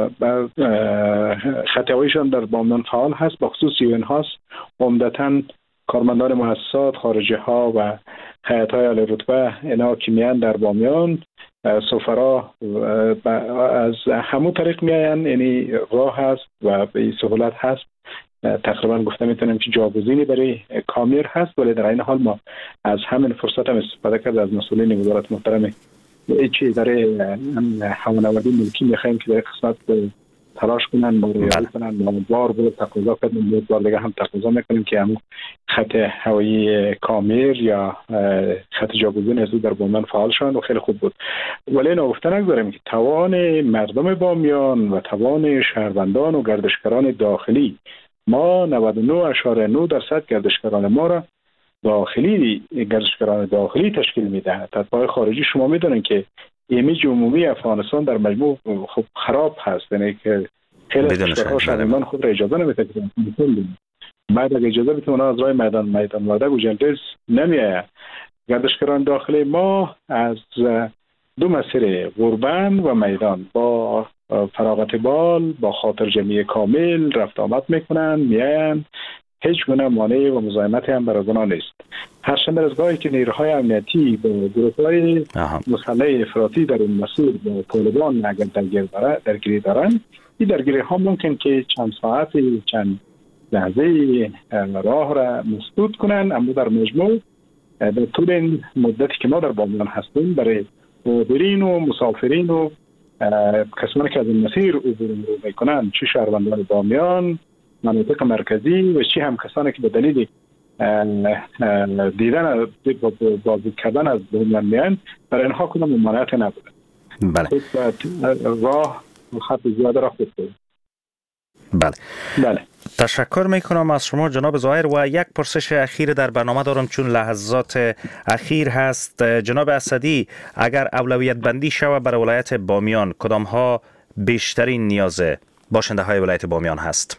خط هواییشان در بامیان فعال هست. بخصوص UN هاست عمدتاً کارمندان مؤسسات، خارجه ها و هیئت های عالی رتبه اینا که میان در بامیان، سفرا از همون طریق میاین، یعنی راه هست و به سهولت هست. تقریبا گفته میتونم که جاگزینی برای کامر هست، ولی در این حال ما از همین فرصت هم استفاده کرد از مسئولین وزارت محترم چی اداره هوانوردی ملکی میخوایم که در قسمت تلاش کنن، مراجعه کنن. ما بار تقاضا کردیم، بار دیگه هم تقاضا میکنیم که همون خط هوایی کامر یا خط جاگزین از در بامیان فعال شدن و خیلی خوب بود. ولی نگفته نگذاریم که توان مردم بامیان و توان شهروندان و گردشگران داخلی، ما 99.9% گردشگران ما را گردشگران داخلی تشکیل میده. اتباع خارجی شما میدونن که ایمیج عمومی افغانستان در مجموع خب خراب هست، یعنی که خیلی از کشورها شهروندان خود را اجازه نمیده که بعد اگه اجازه بتونه از راه میدان وردگ و جلریز نمیآید. گردشگران داخلی ما از 2 مسیر غربن و میدان با فراغت بال، با خاطر جمعی کامل رفت آمد میکنن، میاین هیچ گونه مانع و مزاحمتی هم برای آنها نیست. هرچند از گاهی که نیروهای امنیتی به گروه‌های مسلح افراطی در این مسیر با طالبان اگر درگیری دارن، این درگیری ها ممکن که چند ساعتی چند لحظه راه را مسدود کنن، اما در مجموع در طول این مدتی که ما در بامیان هستیم برای عابرین و مسافرین و کسانی که از این مسیر عبور میکنن، چه شهروندان بامیان، مناطق مرکزی و چه هم کسانی که به دلیل دیدن بازدید کردن از بامیان میان، برای اینها کدام ممانعت نبوده. بله. راه خط زیاده را خود بود. بله. تشکر میکنم از شما جناب ظاهر و یک پرسش اخیر در برنامه دارم چون لحظات اخیر هست. جناب اسدی، اگر اولویت بندی شود برای ولایت بامیان، کدام ها بیشترین نیاز باشنده های ولایت بامیان هست؟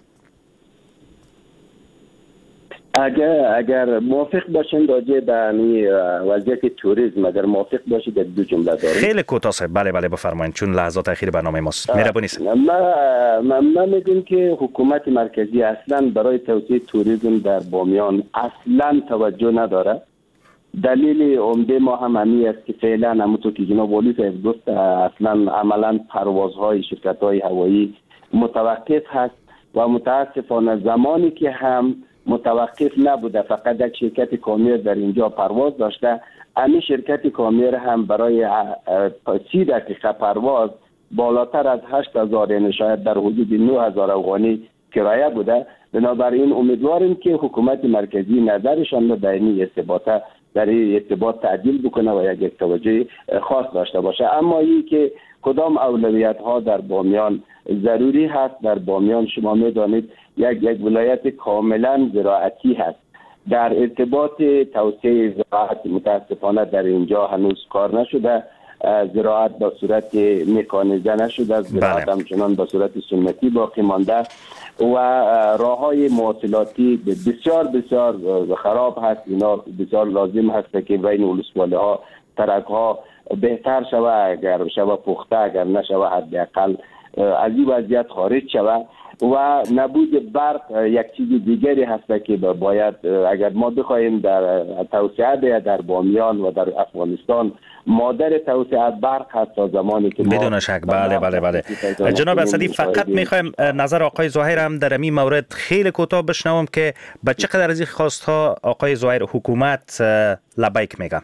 اگر موافق باشین راجع به وضعیت توریسم، اگر موافق باشید در دو جمله دارم. خیلی کوتاه صاحب. بله بفرمایید چون لحظات اخیر برنامه ماست. مهربانی است. ما میگم که حکومت مرکزی اصلا برای توسعه توریسم در بامیان اصلا توجه نداره. دلیل عمده ما هم همین است که فعلا همونطور که جناب والی صاحب گفت اصلا عملا پروازهای شرکت‌های هوایی متوقف هست و متاسفانه زمانی که هم متوقف نبوده، فقط یک شرکت کامیر در اینجا پرواز داشته، همین شرکت کامیر هم برای 30 دقیقه پرواز بالاتر از 8,000 یعنی شاید در حدود 9,000 افغانی کرایه بوده. بنابراین امیدواریم که حکومت مرکزی نظرشان را در این ارتباط تعدیل بکنه و یک توجه خاص داشته باشه. اما این که کدام اولویت ها در بامیان ضروری هست، در بامیان شما میدانید یک ولایت کاملا زراعتی هست. در ارتباط توسعه زراعت متاسفانه در اینجا هنوز کار نشده. زراعت به صورت مکانیزه نشده، زراعت همچنان به صورت سنتی باقی مانده و راههای مواصلاتی بسیار خراب هست. اینا بسیار لازم هست که بین ولسوالی ها ترک ها بهتر شوه، اگر شوه پخته، اگر نشوه حداقل از این وضعیت خارج شوه. و نبود برق یک چیز دیگری هست که باید اگر ما بخوایم در توسعه در بامیان و در افغانستان، مادر توسعه برق هست تا زمانی که بدون شک. بله. جناب اسدی، فقط میخوایم نظر آقای ظاهر هم در این مورد خیلی کوتاه بشنوم که به چقدر از این خواستها آقای ظاهر حکومت لبیک میگه.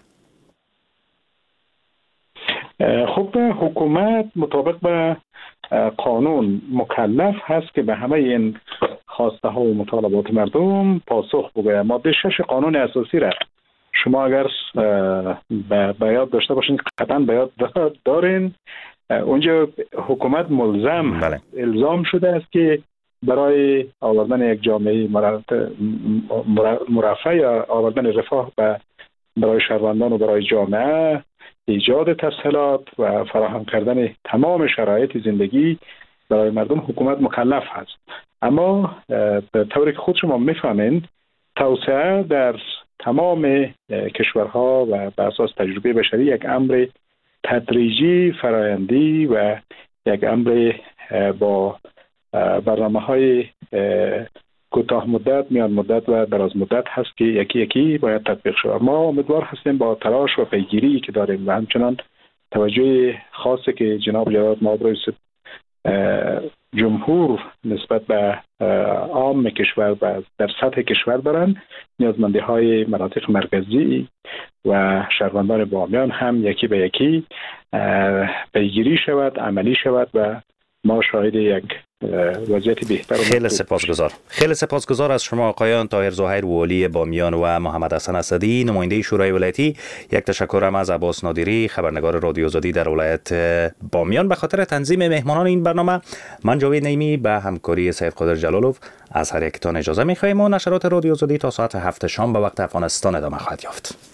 خب حکومت مطابق به قانون مکلف هست که به همه این خواسته ها و مطالبات مردم پاسخ بگوید. ماده 6 قانون اساسی را شما اگر به یاد داشته باشین، قطعا به یاد دارین، اونجا حکومت ملزم الزام شده است که برای آوردن یک جامعه مرفه یا آوردن رفاه برای شهروندان و برای جامعه، ایجاد تسهیلات و فراهم کردن تمام شرایط زندگی برای مردم حکومت مکلف هست. اما به طوری که خود شما میفهمین، توسعه در تمام کشورها و بر اساس تجربه بشری یک امر تدریجی، فرآیندی و یک امر با برنامه‌های کوتاه مدت، میان مدت و دراز مدت هست که یکی یکی باید تطبیق شود. ما امیدوار هستیم با تلاش و پیگیری که داریم و همچنان توجه خاصی که جناب جواد نایب رئیس جمهور نسبت به عام کشور و در سطح کشور دارن، نیازمندی های مناطق مرکزی و شهروندان بامیان هم یکی به یکی پیگیری شود، عملی شود و ما شاهد یک وضعیت بهتر. خیلی سپاسگزار از شما آقایان طاهر ظاهر والی بامیان و محمد حسن اسدی نماینده شورای ولایتی. یک تشکر هم از عباس نادری خبرنگار رادیو آزادی در ولایت بامیان به خاطر تنظیم مهمانان این برنامه. من جاوید نعیمی به همکاری سید قادر جلالوف از هر یکتان اجازه می‌خوایم و نشرات رادیو آزادی تا ساعت 7 شام به وقت افغانستان ادامه خواهد یافت.